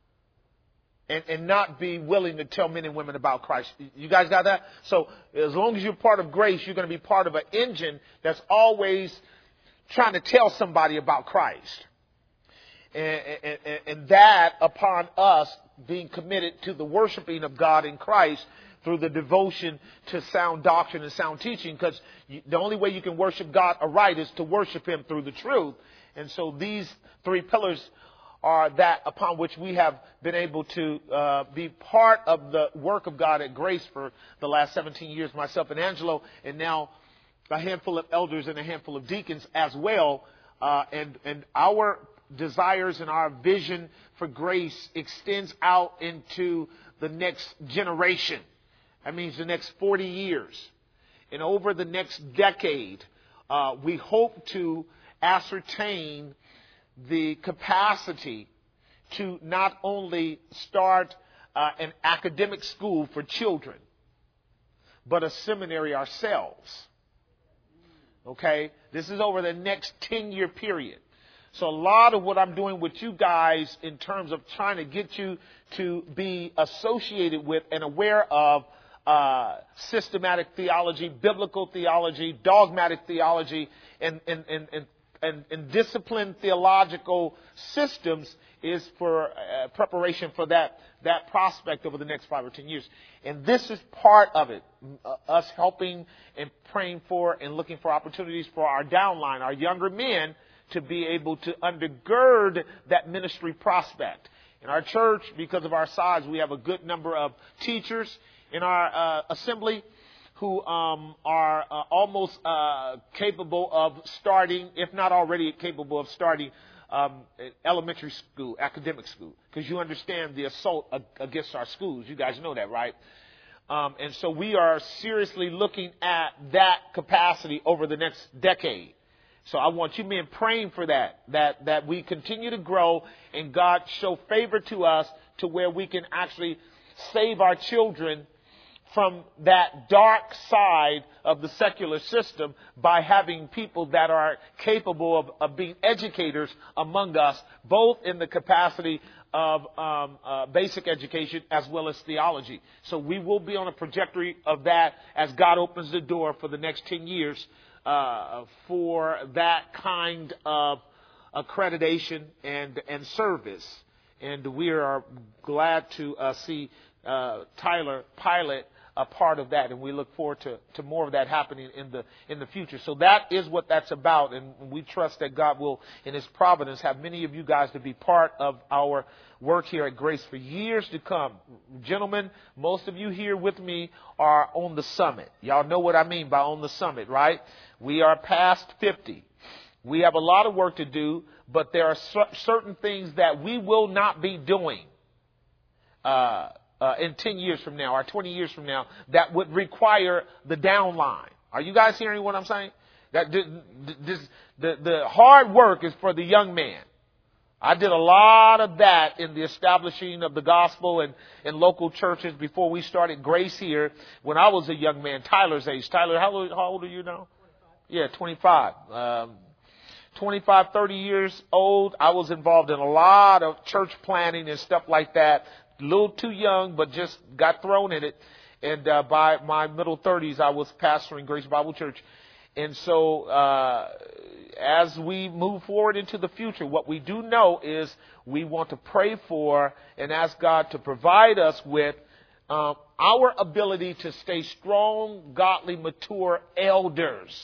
and, and not be willing to tell men and women about Christ. You guys got that? So as long as you're part of Grace, you're going to be part of an engine that's always trying to tell somebody about Christ. And, and, and that upon us being committed to the worshiping of God in Christ through the devotion to sound doctrine and sound teaching, because the only way you can worship God aright is to worship Him through the truth. And so these three pillars are that upon which we have been able to uh, be part of the work of God at Grace for the last seventeen years, myself and Angelo, and now a handful of elders and a handful of deacons as well. Uh, and, and our desires and our vision for Grace extends out into the next generation. That means the next forty years. And over the next decade, uh, we hope to ascertain the capacity to not only start uh, an academic school for children, but a seminary ourselves. Okay? This is over the next ten-year period. So a lot of what I'm doing with you guys in terms of trying to get you to be associated with and aware of uh, systematic theology, biblical theology, dogmatic theology, and, and, and, and, and, and disciplined theological systems is for uh, preparation for that, that prospect over the next five or ten years. And this is part of it, uh, us helping and praying for and looking for opportunities for our downline, our younger men, to be able to undergird that ministry prospect. In our church, because of our size, we have a good number of teachers in our uh, assembly who um, are uh, almost uh, capable of starting, if not already capable of starting, um, elementary school, academic school. Because you understand the assault against our schools. You guys know that, right? Um, and so we are seriously looking at that capacity over the next decade. So I want you men praying for that, that, that we continue to grow and God show favor to us to where we can actually save our children from that dark side of the secular system by having people that are capable of, of being educators among us, both in the capacity of um, uh, basic education as well as theology. So we will be on a trajectory of that as God opens the door for the next ten years. Uh, for that kind of accreditation and and service. And we are glad to uh, see uh, Tyler Pilot a part of that, and we look forward to, to more of that happening in the in the future. So that is what that's about, and we trust that God will, in His providence, have many of you guys to be part of our work here at Grace for years to come. Gentlemen, most of you here with me are on the summit. Y'all know what I mean by on the summit, right? We are past fifty. We have a lot of work to do, but there are certain things that we will not be doing uh, uh, in ten years from now or twenty years from now that would require the downline. Are you guys hearing what I'm saying? That this, the, the hard work is for the young man. I did a lot of that in the establishing of the gospel and in local churches before we started Grace here when I was a young man, Tyler's age. Tyler, how old, how old are you now? Yeah, twenty-five. Um, twenty-five, thirty years old. I was involved in a lot of church planning and stuff like that. A little too young, but just got thrown in it. And uh, by my middle thirties, I was pastoring Grace Bible Church. And so uh, as we move forward into the future, what we do know is we want to pray for and ask God to provide us with um, our ability to stay strong, godly, mature elders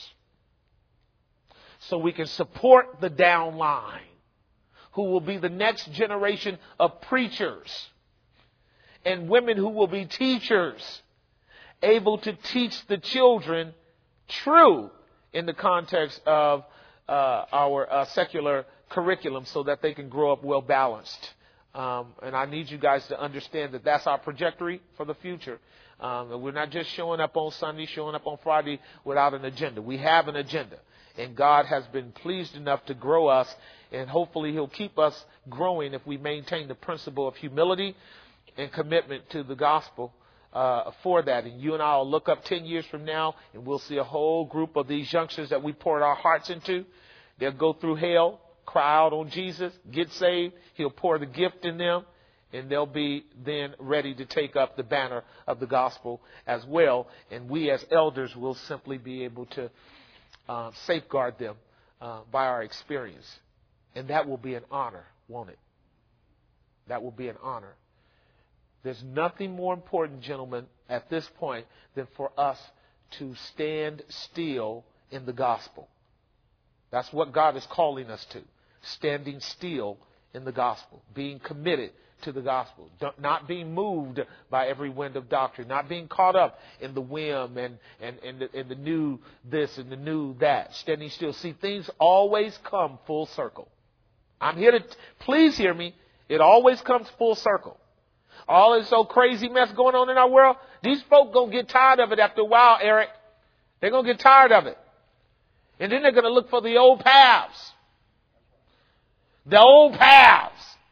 so we can support the downline who will be the next generation of preachers and women who will be teachers, able to teach the children true in the context of uh, our uh, secular curriculum so that they can grow up well balanced. Um, and I need you guys to understand that that's our trajectory for the future. Um, we're not just showing up on Sunday, showing up on Friday without an agenda. We have an agenda. And God has been pleased enough to grow us. And hopefully He'll keep us growing if we maintain the principle of humility and commitment to the gospel uh, for that. And you and I will look up ten years from now and we'll see a whole group of these youngsters that we poured our hearts into. They'll go through hell, cry out on Jesus, get saved. He'll pour the gift in them. And they'll be then ready to take up the banner of the gospel as well. And we as elders will simply be able to uh, safeguard them uh, by our experience. And that will be an honor, won't it? That will be an honor. There's nothing more important, gentlemen, at this point than for us to stand still in the gospel. That's what God is calling us to. Standing still in the gospel. Being committed to the gospel. Not being moved by every wind of doctrine. Not being caught up in the whim and, and, and, the, and the new this and the new that. Standing still. See, things always come full circle. I'm here to, please hear me. It always comes full circle. All this old crazy mess going on in our world, these folk going to get tired of it after a while, Eric. They're going to get tired of it. And then they're going to look for the old paths. The old paths.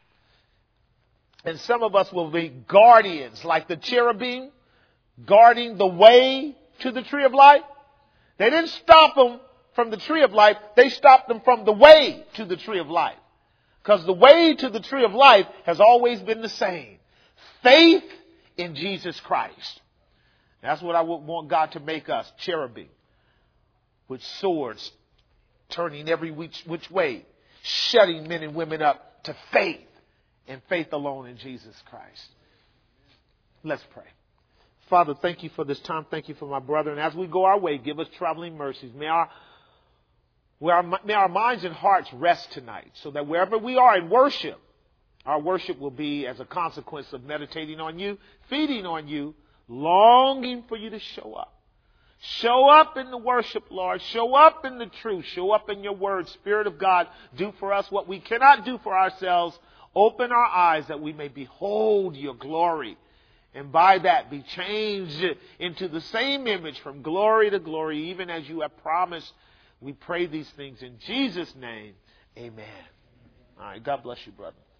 And some of us will be guardians, like the cherubim, guarding the way to the tree of life. They didn't stop them from the tree of life. They stopped them from the way to the tree of life. Because the way to the tree of life has always been the same. Faith in Jesus Christ. That's what I would want God to make us, cherubim, with swords, turning every which, which way, shutting men and women up to faith, and faith alone in Jesus Christ. Let's pray. Father, thank you for this time. Thank you for my brother. And as we go our way, give us traveling mercies. May our, where our, may our minds and hearts rest tonight so that wherever we are in worship, our worship will be as a consequence of meditating on you, feeding on you, longing for you to show up. Show up in the worship, Lord. Show up in the truth. Show up in your word. Spirit of God, do for us what we cannot do for ourselves. Open our eyes that we may behold your glory. And by that be changed into the same image from glory to glory, even as you have promised. We pray these things in Jesus' name. Amen. All right. God bless you, brother.